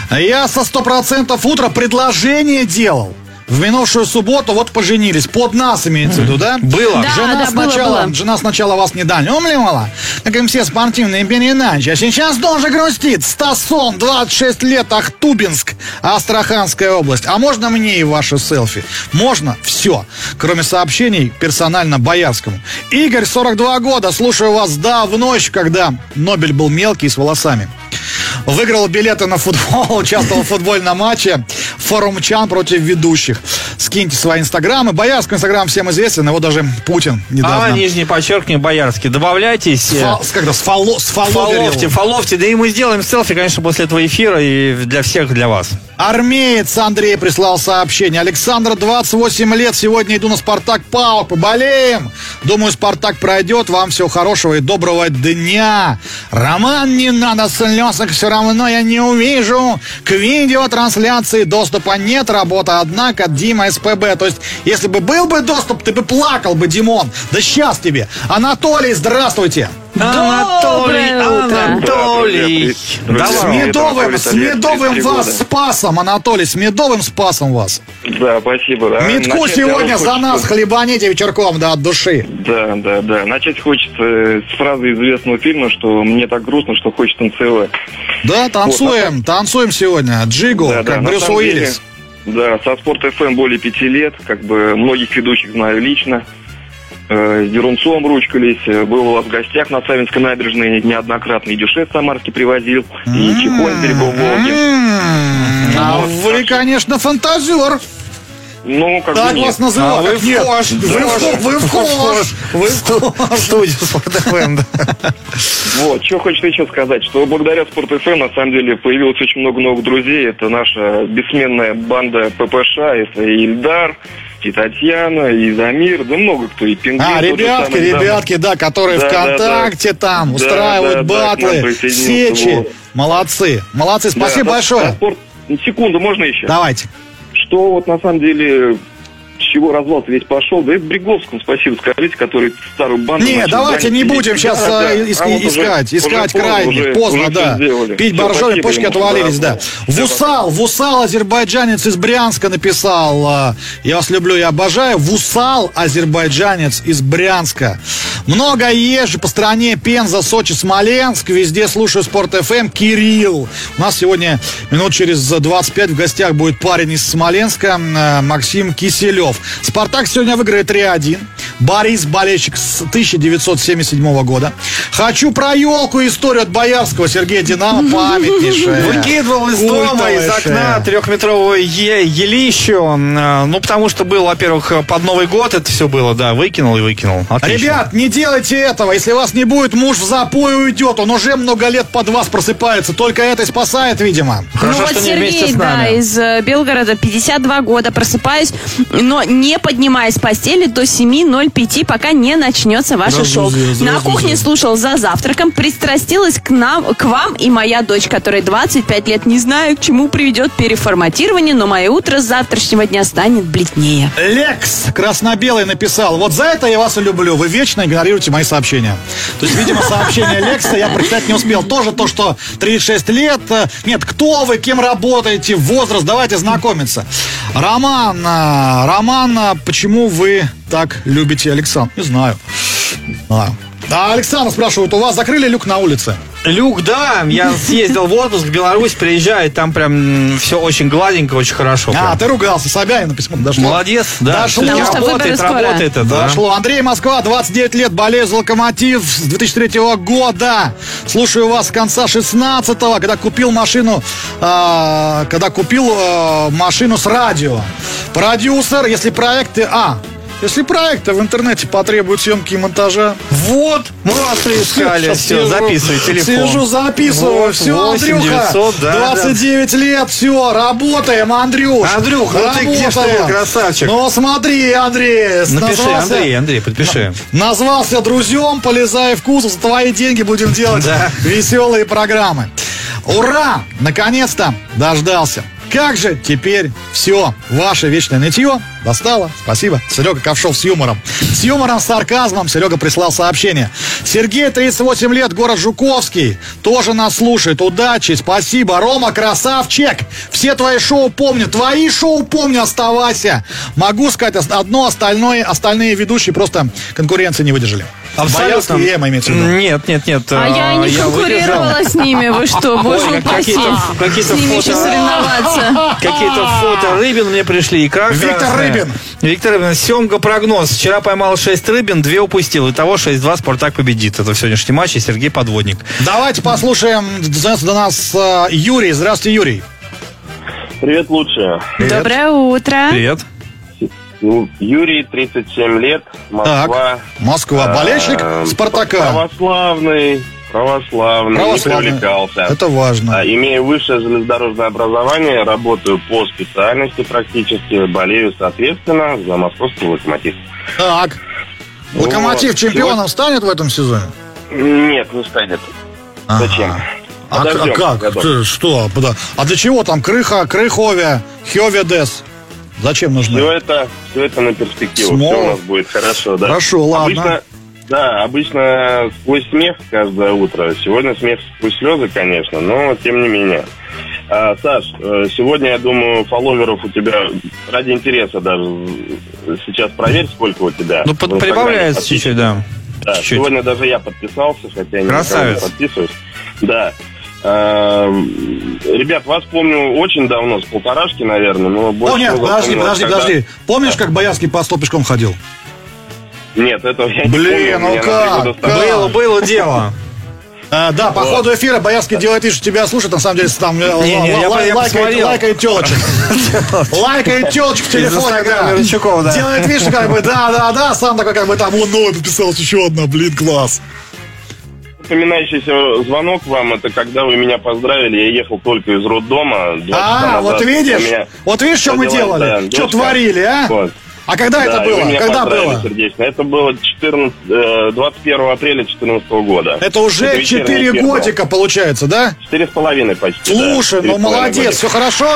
Я со сто процентов утра предложение делал. В минувшую субботу вот поженились. Под нас имеется в виду, да? Было. Да, жена, да, сначала, было, было. жена сначала вас недолюбливала, как и все спортивные передачи. А сейчас тоже грустит. Стасон, двадцать шесть лет, Ахтубинск, Астраханская область. А можно мне и ваши селфи? Можно? Все. Кроме сообщений персонально Боярскому. Игорь, сорок два года. Слушаю вас давно еще, когда Нобель был мелкий, с волосами. Выиграл билеты на футбол, участвовал в футбольном матче Форумчан против ведущих. Скиньте свои инстаграмы. Боярский инстаграм всем известен, его даже Путин недавно. А, нижний подчеркивание, Боярский. Добавляйтесь. С, фа, с, когда, с, фало, с фоловьте, фоловьте. Да и мы сделаем селфи, конечно, после этого эфира и для всех, для вас. Армеец Андрей прислал сообщение. Александр, двадцать восемь лет. Сегодня иду на Спартак ПАОК. Поболеем. Думаю, Спартак пройдет. Вам всего хорошего и доброго дня. Роман, не надо слезок, все равно я не увижу. К видеотрансляции доступа нет. Работа, однако, Дима СПБ. То есть, если бы был бы доступ, ты бы плакал бы, Димон. Да сейчас тебе. Анатолий, здравствуйте. Анатолий, Анатолий. С медовым, с медовым вас спасом, Анатолий, с медовым спасом вас. Да, спасибо. Да. Медку Начать сегодня за нас хочется... хлебаните вечерком, да, от души. Да, да, да. Начать хочется с фразы известного фильма, что мне так грустно, что хочется танцевать. Да, танцуем, вот, танцуем сегодня. Джигл, да, как да, Брюс Уиллис. Да, со Спорт эф эм более пяти лет, как бы многих ведущих знаю лично. С Дерунцом ручкались, был у вас в гостях на Савинской набережной неоднократно, и Дюшес самарский привозил, и Чехонь берегов Волги. А вы, конечно, фантазер. Ну, как так бы вас называют. А вы вхож. Вы вхож. Вы вхож. В студию Спорт эф эм. Вот, что хочется еще сказать, что благодаря Спорт эф эм, на самом деле, появилось очень много новых друзей. Это наша бессменная банда ППШ, это и Ильдар, и Татьяна, и Замир, да много кто, и Пингвин. А, ребятки, самый, ребятки, да, которые да, ВКонтакте да, да. там устраивают да, батлы, да, сечи. Вот. Молодцы, молодцы, спасибо да, большое. Да, спорт... Секунду, можно еще? Давайте. Что вот на самом деле... С чего развал весь пошел? Да и Бреговскому спасибо скажите, который старую банду... Не, давайте не будем сейчас да, да. Ис- а вот искать, уже, искать уже крайних. Поздно, поздно уже да. Пить боржоми, почки отвалились, да. да. Вусал, Вусал, азербайджанец из Брянска написал. Я вас люблю и обожаю. Вусал, азербайджанец из Брянска. Много езжу по стране: Пенза, Сочи, Смоленск. Везде слушаю Спорт эф эм. Кирилл. У нас сегодня минут через двадцать пять в гостях будет парень из Смоленска, Максим Киселев. Спартак сегодня выиграет три один. Борис, болельщик с тысяча девятьсот семьдесят седьмого года. Хочу про елку историю от Боярского. Сергей Динамо, памятнейшая. Выкидывал из дома, из окна трехметровую е- елищу. Ну, потому что был, во-первых, под Новый год это все было, да, выкинул и выкинул. Отлично. Ребят, не делайте этого. Если вас не будет, муж в запой уйдет. Он уже много лет под вас просыпается. Только это и спасает, видимо. Хорошо, ну вот что не Сергей, вместе с да, нами. из э, Белгорода, пятьдесят два года, просыпаюсь, но не поднимаясь с постели до семи ноль пять, пока не начнется ваше Здравствуй, шоу. здравствуй, На здравствуй. кухне слушал за завтраком, пристрастилась к нам, к вам и моя дочь, которой двадцать пять лет. Не знаю, к чему приведет переформатирование, но мое утро с завтрашнего дня станет бледнее. Лекс красно-белый написал: вот за это я вас и люблю. Вы вечно игнорируете мои сообщения. То есть, видимо, сообщение Лекса я прочитать не успел. Тоже то, что тридцать шесть лет. Нет, кто вы, кем работаете, возраст, давайте знакомиться. Роман, а, Роман, а почему вы так любите Александра? Не знаю. Не знаю. А Александр спрашивает: у вас закрыли люк на улице? Люк, да, я съездил в отпуск в Беларусь, приезжаю, там прям все очень гладенько, очень хорошо. А, прям. ты ругался, Собянин письмо дошло. Молодец, да. Дошло. Потому что работает, выборы скоро. работает это, да. Дошло. Андрей, Москва, двадцать девять лет, болею за Локомотив с две тысячи третьего года. Слушаю вас с конца шестнадцатого, когда купил машину, э, когда купил э, машину с радио. Продюсер, если проекты... А, если проекты в интернете потребуют съемки и монтажа. Вот, мы вас искали. Сейчас Все, сижу, записывай телефон. Сижу, записываю. Вот, все, восемь Андрюха, девятьсот, да, двадцать девять лет, все, работаем, Андрюш. Андрюх, ну ты где что был, красавчик? Ну смотри, Андрей, Напиши, назвался- Андрей, Андрей, подпиши. Назвался друзьям, полезай в кузов, за твои деньги будем делать Да. веселые программы. Ура! Наконец-то дождался. Как же теперь все ваше вечное нытье достало? Спасибо. Серега Ковшов с юмором. С юмором, с сарказмом Серега прислал сообщение. Сергей, тридцать восемь лет, город Жуковский. Тоже нас слушает. Удачи, спасибо. Рома, красавчик. Все твои шоу помню. Твои шоу помню, оставайся. Могу сказать одно, остальное, остальные ведущие просто конкуренции не выдержали. Боярский и Эма имеется в виду. Нет, нет, нет. А я и не конкурировала с ними, вы что, боже Ой, упаси. какие-то- какие-то С ними фото. еще соревноваться. Какие-то фото рыбин мне пришли. Икра Виктор красная. Рыбин. Виктор Рыбин. Семга прогноз. Вчера поймал шесть рыбин, две упустил. Итого шесть-два, Спартак победит. Это в сегодняшнем матче. Сергей Подводник. Давайте послушаем. Дозвонился до нас э, Юрий. Здравствуйте, Юрий. Привет, лучшие. Доброе утро. Привет. Ну, Юрий, тридцать семь лет, Москва. Так, Москва. Болельщик Э, Спартака. Православный, православный, Православный. не привлекался. Это важно. А, имею высшее железнодорожное образование, работаю по специальности практически, болею, соответственно, за московский Локомотив. Так. Локомотив Вот. чемпионом станет в этом сезоне? Нет, не станет. Ага. Зачем? А, Подождем а как? годов. Ты что? Пода- А для чего там Крыха, Крыхове, Хёведес? Зачем нужно? Все это, все это на перспективу. Смол. Все у нас будет хорошо, да. Хорошо, ладно. Обычно, да, обычно сквозь смех каждое утро. Сегодня смех сквозь слезы, конечно, но тем не менее. А, Саш, э, сегодня, я думаю, фолловеров у тебя, ради интереса даже, сейчас проверь, сколько у тебя. Ну, в под- Инстаграме прибавляется подписчиков. чуть-чуть, да. Да, Чуть-чуть. сегодня даже я подписался, хотя я никогда Красавец. не подписываюсь. Да. А, ребят, вас помню очень давно, с полторашки, наверное, но больше О, нет, всего подожди, запомнилось, подожди, когда- подожди. Помнишь, как Боярский по стол пешком ходил? Нет, этого я не Блин, помню. ну Меня на как? три года старше. Как? Было, было дело. А, да, по ходу эфира Боярский делает вид, что тебя слушает, на самом деле там э, Не, не, ла- я- ла- я лайкает, посмотрел. лайкает телочек. Лайкает телочек в телефоне, Инстаграма да. Рычакова, да. Делает вид, что как бы, да, да, да, сам такой как бы там, ну, ну, подписалась еще одна, блин, класс. Запоминающийся звонок вам, это когда вы меня поздравили, я ехал только из роддома. два часа А, вот назад. видишь, У меня вот видишь, что мы родилась, делали, да, что дочка. творили, а? Вот. А когда это Да, и вы было? меня Когда поздравили было? сердечно. Это было четырнадцатого, двадцать первого апреля две тысячи четырнадцатого года. Это уже вечерний четыре эфир был. годика получается, да? Четыре с половиной почти. Слушай, ну молодец, все хорошо?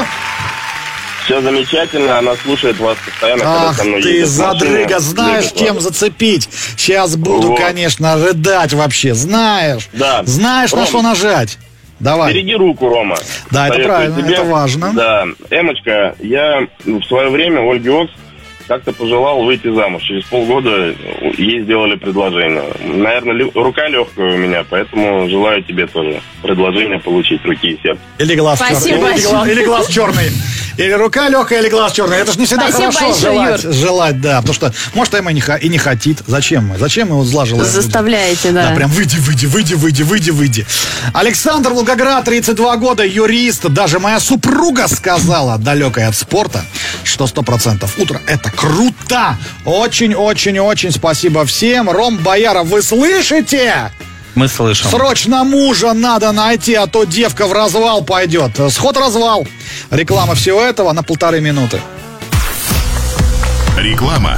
Все замечательно, она слушает вас постоянно, когда Ах со мной ты, едет в машине. задрыга, знаешь, Любит кем вас. зацепить. Сейчас буду, Вот. конечно, рыдать вообще, знаешь. Да. Знаешь, на Ром, что нажать. Давай. Береги руку, Рома. Да, это Советую правильно, тебе. это важно. Да. Эмочка, я в свое время Ольге Окс как-то пожелал выйти замуж. Через полгода ей сделали предложение. Наверное, лю- рука легкая у меня, поэтому желаю тебе тоже предложение получить руки и сердце. Или глаз Спасибо черный. Или, большое. гла- или глаз черный. Или рука легкая, или глаз черный. Это же не всегда Спасибо хорошо большое, желать, Юр. желать, да. Потому что, может, Эмма не, и не хотит. Зачем мы? Зачем мы вот зла желаем? Заставляете, да. Да, прям выйди, выйди, выйди, выйди, выйди, выйди. Александр, Волгоград, тридцать два года, юрист. Даже моя супруга сказала, далекая от спорта, что сто процентов утро — это круто. Очень-очень-очень спасибо всем. Ром Бояров, вы слышите? Мы слышим. Срочно мужа надо найти, а то девка в развал пойдет. Сход-развал. Реклама всего этого на полторы минуты. Реклама.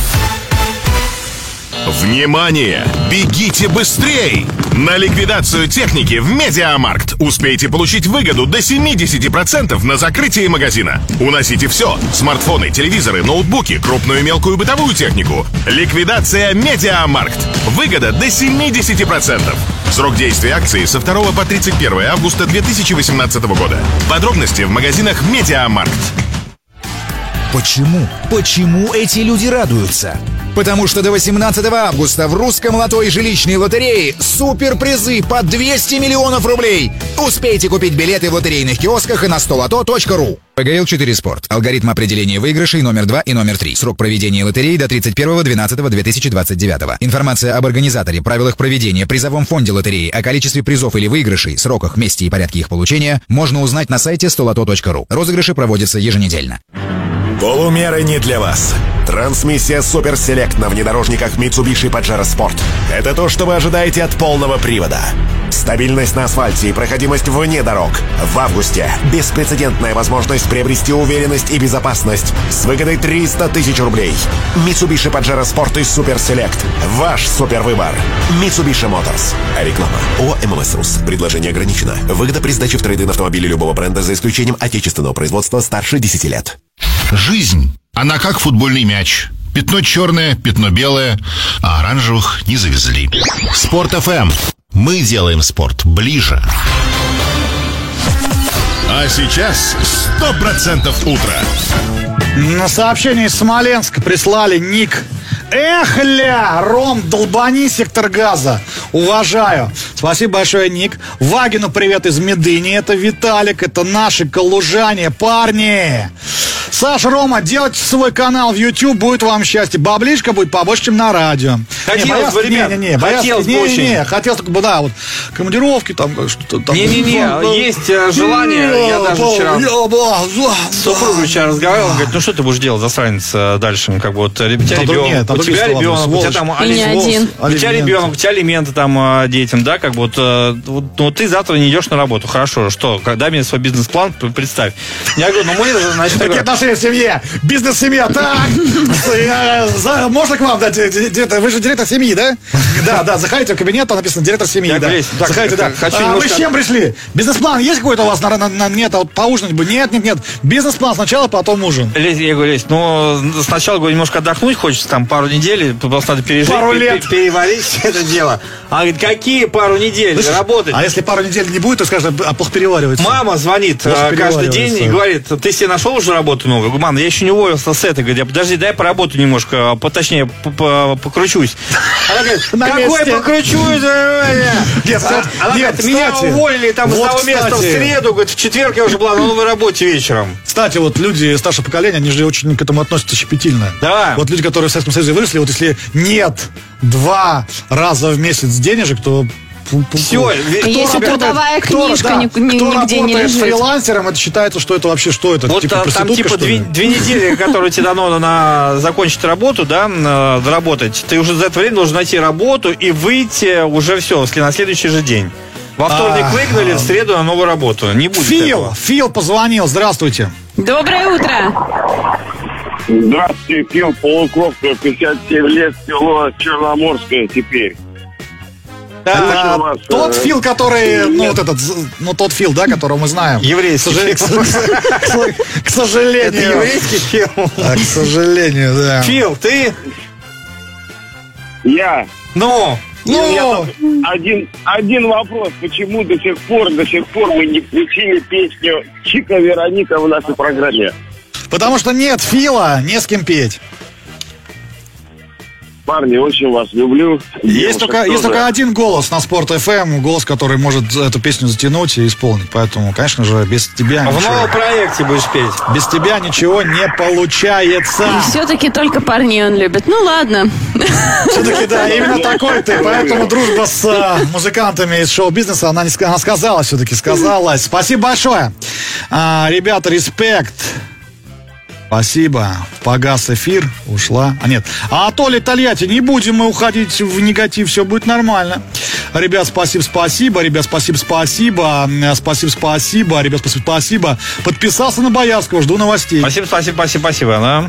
Внимание! Бегите быстрей! На ликвидацию техники в Медиамаркт успейте получить выгоду до семьдесят процентов на закрытие магазина. Уносите все: смартфоны, телевизоры, ноутбуки, крупную и мелкую бытовую технику. Ликвидация Медиамаркт. Выгода до семьдесят процентов. Срок действия акции со второго по тридцать первое августа две тысячи восемнадцатого года. Подробности в магазинах Медиамаркт. Почему? Почему эти люди радуются? Потому что до восемнадцатого августа в русском лото и жилищной лотерее суперпризы по двести миллионов рублей. Успейте купить билеты в лотерейных киосках и на сто лото точка ру. пэ гэ эл четыре Спорт. Алгоритм определения выигрышей номер два и номер три. Срок проведения лотереи до тридцать первого двенадцатого две тысячи двадцать девятого. Информация об организаторе, правилах проведения, призовом фонде лотереи, о количестве призов или выигрышей, сроках, месте и порядке их получения можно узнать на сайте сто лото точка ру. Розыгрыши проводятся еженедельно. Полумеры не для вас. Трансмиссия Super Select на внедорожниках Mitsubishi Pajero Sport. Это то, что вы ожидаете от полного привода. Стабильность на асфальте и проходимость вне дорог. В августе беспрецедентная возможность приобрести уверенность и безопасность с выгодой триста тысяч рублей. Mitsubishi Pajero Sport и Super Select. Ваш супервыбор. Mitsubishi Motors. Реклама. ООО эм эм эс Рус. Предложение ограничено. Выгода при сдаче в трейд-ин автомобиля любого бренда за исключением отечественного производства старше десяти лет. Жизнь, она как футбольный мяч. Пятно черное, пятно белое, а оранжевых не завезли. Спорт эф эм. Мы делаем спорт ближе. А сейчас сто процентов утро. На сообщение из Смоленска прислали ник. Эх, ля, Ром, долбани сектор газа. Уважаю. Спасибо большое, ник. Вагину привет из Медыни. Это Виталик, это наши калужане, парни. Саша, Рома, делайте свой канал в YouTube, будет вам счастье. Баблишка будет побольше, чем на радио. Хотелось бы, ребят, не, не, не, хотелось бы не, очень. Не, не, хотелось бы, да, вот, командировки там, что-то там. Не-не-не, есть э, желание, я даже вчера с супругой вчера разговаривал, он говорит, ну что ты будешь делать, засранец, э, дальше, ну, как бы, вот, у тебя ребенок, у тебя ребенок, у тебя там, у тебя ребенок, у тебя алименты там э, детям, да, как бы, вот, э, вот, ну, ты завтра не идешь на работу, хорошо, что, когда мне свой бизнес-план, представь. Я говорю, ну, мы, значит, какие отношения в семье? Бизнес-семья, так, можно к вам дать, вы же директор семьи, да? Да, да, заходите в кабинет, там написано директор семьи, да. Заходите, да. А вы с чем пришли? Бизнес-план есть какой-то у вас? Нет, а вот поужинать бы? Нет, нет, нет. Бизнес-план сначала, потом ужин. Лесь, я говорю, Лесь, ну, сначала, говорю, немножко отдохнуть хочется, там, пару недель, просто надо пережить, пару лет. переварить это дело. А говорит, какие пару недель? Слышишь, работать? А если пару недель не будет, то скажешь, а плохо переваривается. Мама звонит каждый день и говорит, ты себе нашел уже работу новую? Я говорю, мам, я еще не уволился с этой. Говорит, подожди, дай поработаю немножко, поточнее покручусь. Она говорит, какой покручусь? Она говорит, меня уволили там с того места в среду, говорит, в четверг я уже была на новой работе вечером. Кстати, вот люди старшего поколения, они же очень к этому относятся щепетильно. Да. Вот люди, которые в Советском Союзе выросли, вот если нет два раза в месяц денежек, то все, если трудовая книжка да, нигде не лежит. Кто работает фрилансером, это считается, что это вообще что это? Вот типа там типа две, две недели, которые тебе дано на закончить работу, да, доработать. Ты уже за это время должен найти работу и выйти уже все, на следующий же день. Во вторник выгнали, в среду на новую работу. Не будет Фил, этого. Фил позвонил, здравствуйте. Доброе утро. Здравствуйте, Фил, Полукровка, пятьдесят семь лет, село Черноморское теперь. Это вас, тот э, Фил, который, ну вот этот, ну тот Фил, да, которого мы знаем. Еврейский Фил. К сожалению. Это еврейский Фил. К сожалению, да. Фил, ты? Я. Ну? Ну, один, один вопрос. Почему до сих пор, до сих пор мы не включили песню Чика Вероника в нашей программе? Потому что нет Фила, не с кем петь. Парни, очень вас люблю. Есть только, есть только один голос на Спорт эф эм, голос, который может эту песню затянуть и исполнить. Поэтому, конечно же, без тебя В ничего. новом проекте будешь петь. Без тебя ничего не получается. И все-таки только парней он любит. Ну ладно. Все-таки, да, именно такой ты. Поэтому дружба с а, музыкантами из шоу-бизнеса, она, не, ска- она сказалась все-таки, сказалась. Спасибо большое. А, ребята, респект. Спасибо. Погас эфир, ушла. А нет. А то ли Тольятти, не будем мы уходить в негатив, все будет нормально. Ребят, спасибо, спасибо. Ребят, спасибо, спасибо. Спасибо, спасибо. Ребят, спасибо, спасибо. Подписался на Боярского, жду новостей. Спасибо, спасибо, спасибо, спасибо, да.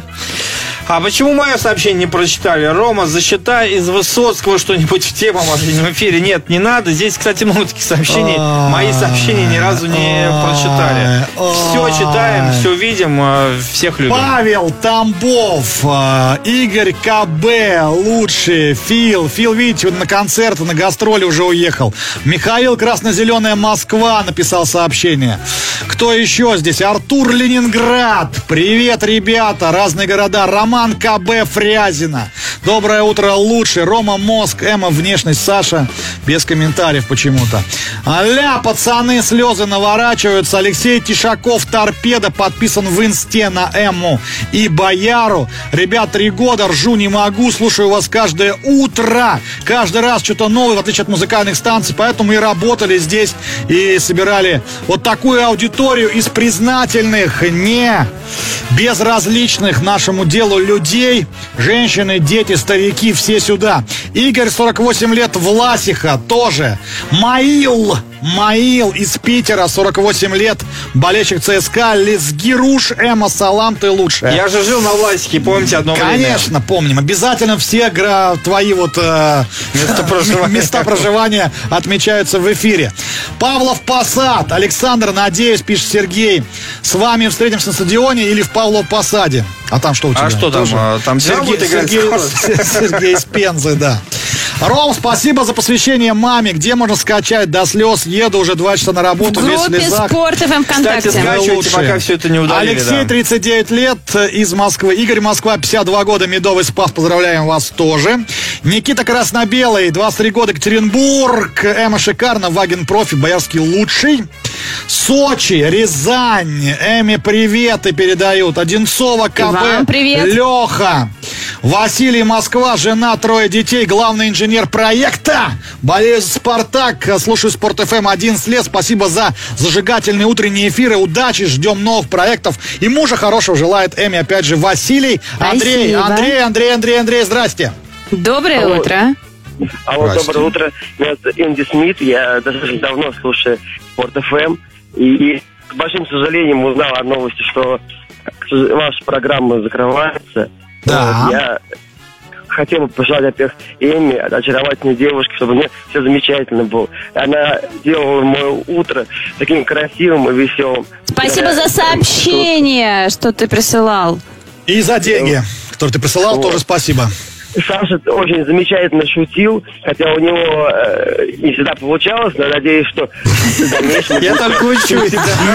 А почему мое сообщение не прочитали? Рома, засчитай из Высоцкого что-нибудь в тему в последнем эфире. Нет, не надо. Здесь, кстати, много таких сообщений. Мои сообщения ни разу не прочитали. Все читаем, все видим, всех любим. Павел Тамбов, Игорь КБ, лучший, Фил, Фил, видите, на концерт, на гастроли уже уехал. Михаил Красно-Зеленая Москва написал сообщение. Кто еще здесь? Артур Ленинград, привет, ребята, разные города. Роман КБ Фрязино, доброе утро, лучший. Рома Мозг, Эмма Внешность, Саша без комментариев почему-то. Аля, пацаны, слезы наворачиваются. Алексей Тишаков, Торпеда, подписан в инсте на Эмму и Бояру. Ребят, три года, ржу не могу, слушаю вас каждое утро. Каждый раз что-то новое, в отличие от музыкальных станций. Поэтому и работали здесь, и собирали вот такую аудиторию из признательных, не безразличных нашему делу людей. Женщины, дети, старики, все сюда. Игорь, сорок восемь лет, Власиха, тоже. Маил, Маил из Питера, сорок восемь лет, болельщик ЦСКА. Лизгируш, Эмма, салам, ты лучшая. Я же жил на Власике, помните, одно время? Конечно, помним. Обязательно все гра- твои вот э, места проживания. места проживания отмечаются в эфире. Павлов Посад, Александр, надеюсь, пишет Сергей. С вами встретимся на стадионе или в Павлов Посаде. А там что у тебя? А что там? Тоже? Там Сергей, Сергей, Сергей из Пензы, да. Ром, спасибо за посвящение маме. Где можно скачать? До слез еду уже два часа на работу. В группе Спорт эф эм ВКонтакте. Кстати, скачивайте, пока все это не удалили. Алексей, да. тридцать девять лет, из Москвы. Игорь, Москва, пятьдесят два года, Медовый Спас. Поздравляем вас тоже. Никита Краснобелый, двадцать три года, Екатеринбург. Эмма шикарно, Ваген профи, Боярский лучший. Сочи, Рязань, Эми приветы передают. Одинцова, КБ, Леха. Василий, Москва, жена, трое детей, главный инженер проекта. Болею за Спартак, слушаю Спорт эф эм одиннадцать лет. Спасибо за зажигательные утренние эфиры. Удачи, ждем новых проектов. И мужа хорошего желает Эми, опять же, Василий. Андрей, Спасибо. Андрей, Андрей, Андрей, Андрей, здрасте. Доброе Алло. утро. Алло, доброе утро. Меня зовут Энди Смит. Я достаточно давно слушаю Спорт эф эм. И, и с большим сожалением узнал о новости, что ваша программа закрывается. Да. Вот, я хотел бы пожелать, во-первых, Эмме, очаровательной девушке, чтобы мне все замечательно было. Она делала мое утро таким красивым и веселым. Спасибо Я- за сообщение, что ты присылал. И за деньги, которые ты присылал, Вот. тоже спасибо. Саша очень замечательно шутил, хотя у него э, не всегда получалось, но надеюсь, что в дальнейшем... Я только учусь.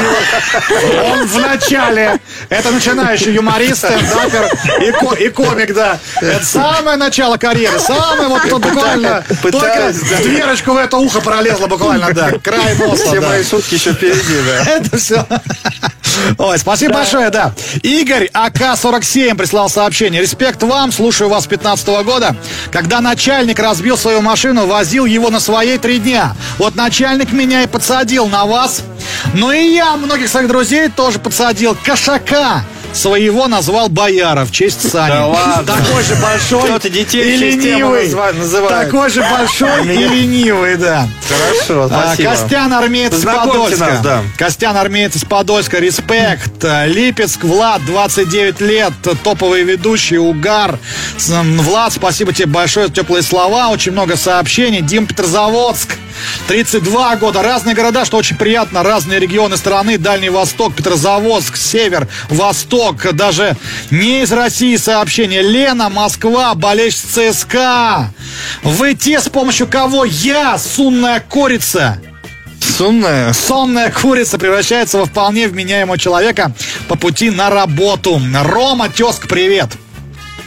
Он в начале. Это начинающий юморист, стендапер и, ко- и комик, да. Это самое начало карьеры. Самое вот то буквально. Только Пытаюсь, да. в дверочку в это ухо пролезло буквально, да. Край носа, Все да. мои шутки еще впереди, да. Это все. Ой, спасибо большое, да. Игорь А К сорок семь прислал сообщение. Респект вам, слушаю вас с пятнадцатого года. Когда начальник разбил свою машину, возил его на своей три дня. Вот начальник меня и подсадил на вас. Ну и я многих своих друзей тоже подсадил. Кошака своего назвал Бояра в честь Сани. Да ладно. Такой же большой Кто-то детей и в честь Эммы ленивый. назва- называет. Такой же большой и ленивый, да. Хорошо, А, спасибо. Костян, армеец из Познакомьте Подольска. нас, да. Костян, армеец из Подольска, респект. Липецк, Влад, двадцать девять лет, топовый ведущий, угар. С- м, Влад, спасибо тебе большое за теплые слова, очень много сообщений. Дим, Петрозаводск, тридцать два года, разные города, что очень приятно, разные регионы страны, Дальний Восток, Петрозаводск, Север, Восток, даже не из России сообщение. Лена, Москва, болельщик ЦСКА. Вы те, с помощью кого я, сунная курица, Сумная. сонная курица превращается во вполне вменяемого человека по пути на работу. Рома, тезка, привет.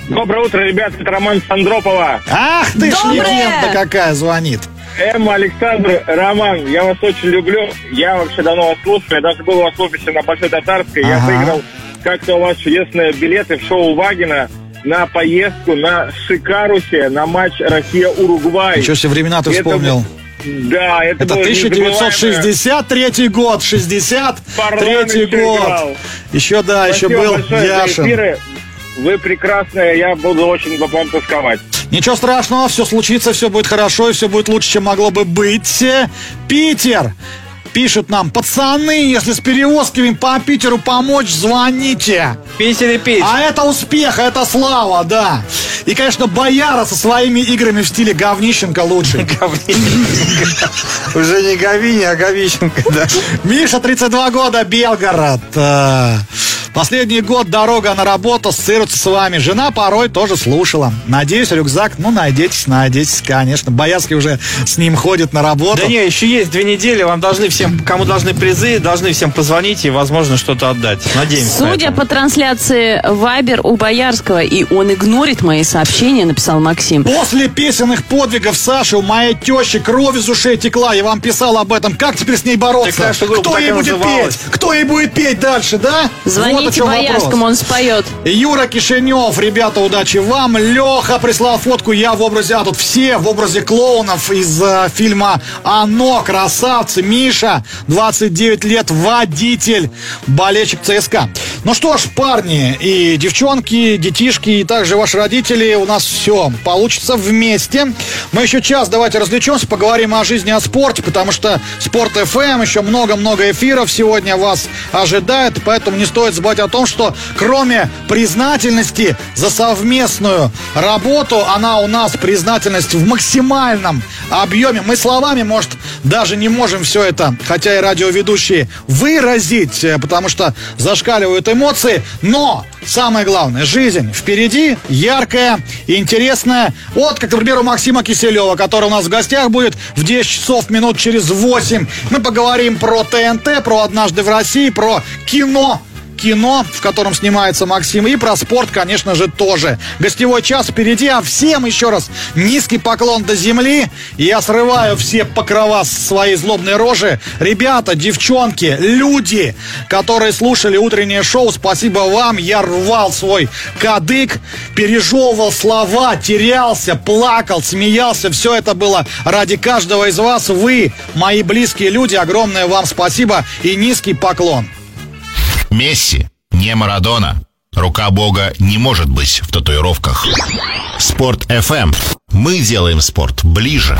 Доброе утро, ребят, это Роман Сандропова. Ах ты ж легенда какая звонит. Эмма, Александр, Роман, я вас очень люблю. Я вообще давно вас слушаю. Я даже был у вас в офисе на Большой Татарской. Ага. Я выиграл как-то у вас чудесные билеты в шоу Вагина на поездку на Шикарусе на матч Россия-Уругвай. Ничего себе, времена ты вспомнил. Да, это, это тысяча девятьсот шестьдесят третий год, шестьдесят третий год. Играл. Еще, да, Спасибо еще был Яшин. Вы прекрасные, я буду очень по вам тосковать. Ничего страшного, все случится, все будет хорошо и все будет лучше, чем могло бы быть. Питер пишет нам: пацаны, если с перевозками по Питеру помочь, звоните. Питер пить. А это успех, это слава, да. И, конечно, Бояра со своими играми в стиле Говнищенко лучше. Говнищенко. Уже не Говини, а Говищенко, да. Миша, тридцать два года, Белгород. Последний год дорога на работу ассоциируется с вами. Жена порой тоже слушала. Надеюсь, рюкзак, ну, найдитесь, найдитесь, конечно. Боярский уже с ним ходит на работу. Да не, еще есть две недели. Вам должны всем, кому должны призы, должны всем позвонить и, возможно, что-то отдать. Надеемся. Судя по трансляции Вайбер у Боярского, и он игнорит мои сообщения, написал Максим. После песенных подвигов Саши у моей тещи кровь из ушей текла. Я вам писал об этом. Как теперь с ней бороться? Кто ей будет петь? Кто ей будет петь дальше, да? Звоните вот Боярскому, он споет. Юра Кишинев, ребята, удачи вам. Леха прислал фотку, я в образе, а тут все в образе клоунов из э, фильма «Оно», красавцы. Миша, двадцать девять лет, водитель, болельщик ЦСКА. Ну что ж, парни и девчонки, детишки, и также ваши родители, у нас все получится вместе. Мы еще час давайте развлечемся, поговорим о жизни, о спорте, потому что Спорт эф эм, еще много-много эфиров сегодня вас ожидает, поэтому не стоит забывать о том, что кроме признательности за совместную работу, она у нас, признательность в максимальном объеме. Мы словами, может, даже не можем все это, хотя и радиоведущие, выразить, потому что зашкаливают эмоции, но самое главное, жизнь впереди, яркая и интересная. Вот, как, например, у Максима Киселева, который у нас в гостях будет в десять часов минут через восемь. Мы поговорим про ТНТ, про «Однажды в России», про кино. Кино, в котором снимается Максим, и про спорт, конечно же, тоже. Гостевой час впереди, а всем еще раз низкий поклон до земли. Я срываю все покрова с своей злобной рожи. Ребята, девчонки, люди, которые слушали утреннее шоу, спасибо вам. Я рвал свой кадык, пережевывал слова, терялся, плакал, смеялся. Все это было ради каждого из вас. Вы, мои близкие люди, огромное вам спасибо и низкий поклон. Месси не Марадона. Рука Бога не может быть в татуировках. Спорт эф эм. Мы делаем спорт ближе.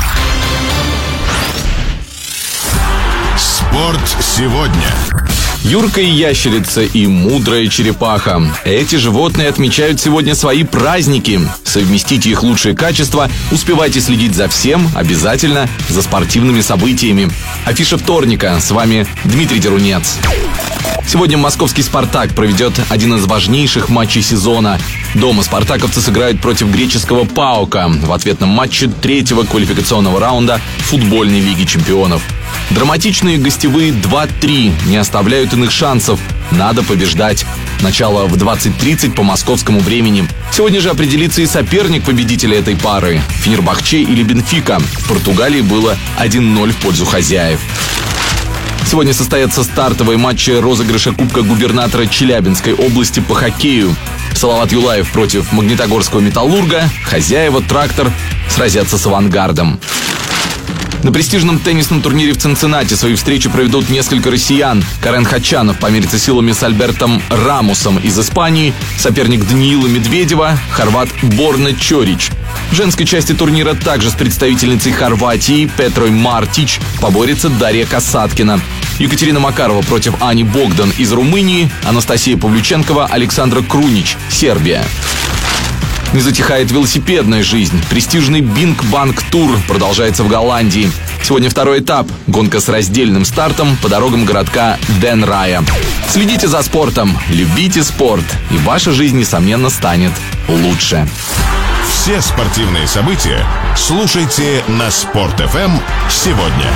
Спорт сегодня. Юрка и ящерица и мудрая черепаха. Эти животные отмечают сегодня свои праздники. Совместите их лучшие качества, успевайте следить за всем, обязательно за спортивными событиями. Афиша вторника. С вами Дмитрий Дерунец. Сегодня московский «Спартак» проведет один из важнейших матчей сезона. Дома спартаковцы сыграют против греческого «Паука» в ответном матче третьего квалификационного раунда футбольной Лиги чемпионов. Драматичные гостевые два-три не оставляют иных шансов. Надо побеждать. Начало в двадцать тридцать по московскому времени. Сегодня же определится и соперник победителя этой пары – Фенербахче или Бенфика. В Португалии было один ноль в пользу хозяев. Сегодня состоятся стартовые матчи розыгрыша Кубка губернатора Челябинской области по хоккею. Салават Юлаев против Магнитогорского «Металлурга», хозяева «Трактор» сразятся с «Авангардом». На престижном теннисном турнире в Цинциннати свои встречи проведут несколько россиян. Карен Хачанов померится силами с Альбертом Рамосом из Испании, соперник Даниила Медведева, хорват Борна Чорич. В женской части турнира также с представительницей Хорватии Петрой Мартич поборется Дарья Касаткина. Екатерина Макарова против Ани Богдан из Румынии, Анастасия Павлюченкова, Александра Крунич, Сербия. Не затихает велосипедная жизнь. Престижный Бинг-Банк Тур продолжается в Голландии. Сегодня второй этап. Гонка с раздельным стартом по дорогам городка Ден Рая. Следите за спортом, любите спорт, и ваша жизнь, несомненно, станет лучше. Все спортивные события слушайте на Спорт эф эм сегодня.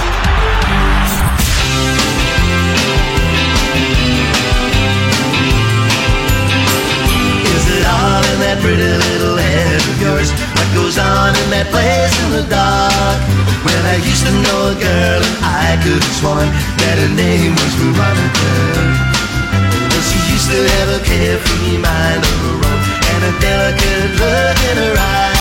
Is it all in that pretty little head of yours. What goes on in that place in the dark? Well, I used to know a girl and I could have sworn that her name was Veronica. Well, she used to have a carefree mind of her own and a delicate look in her eyes.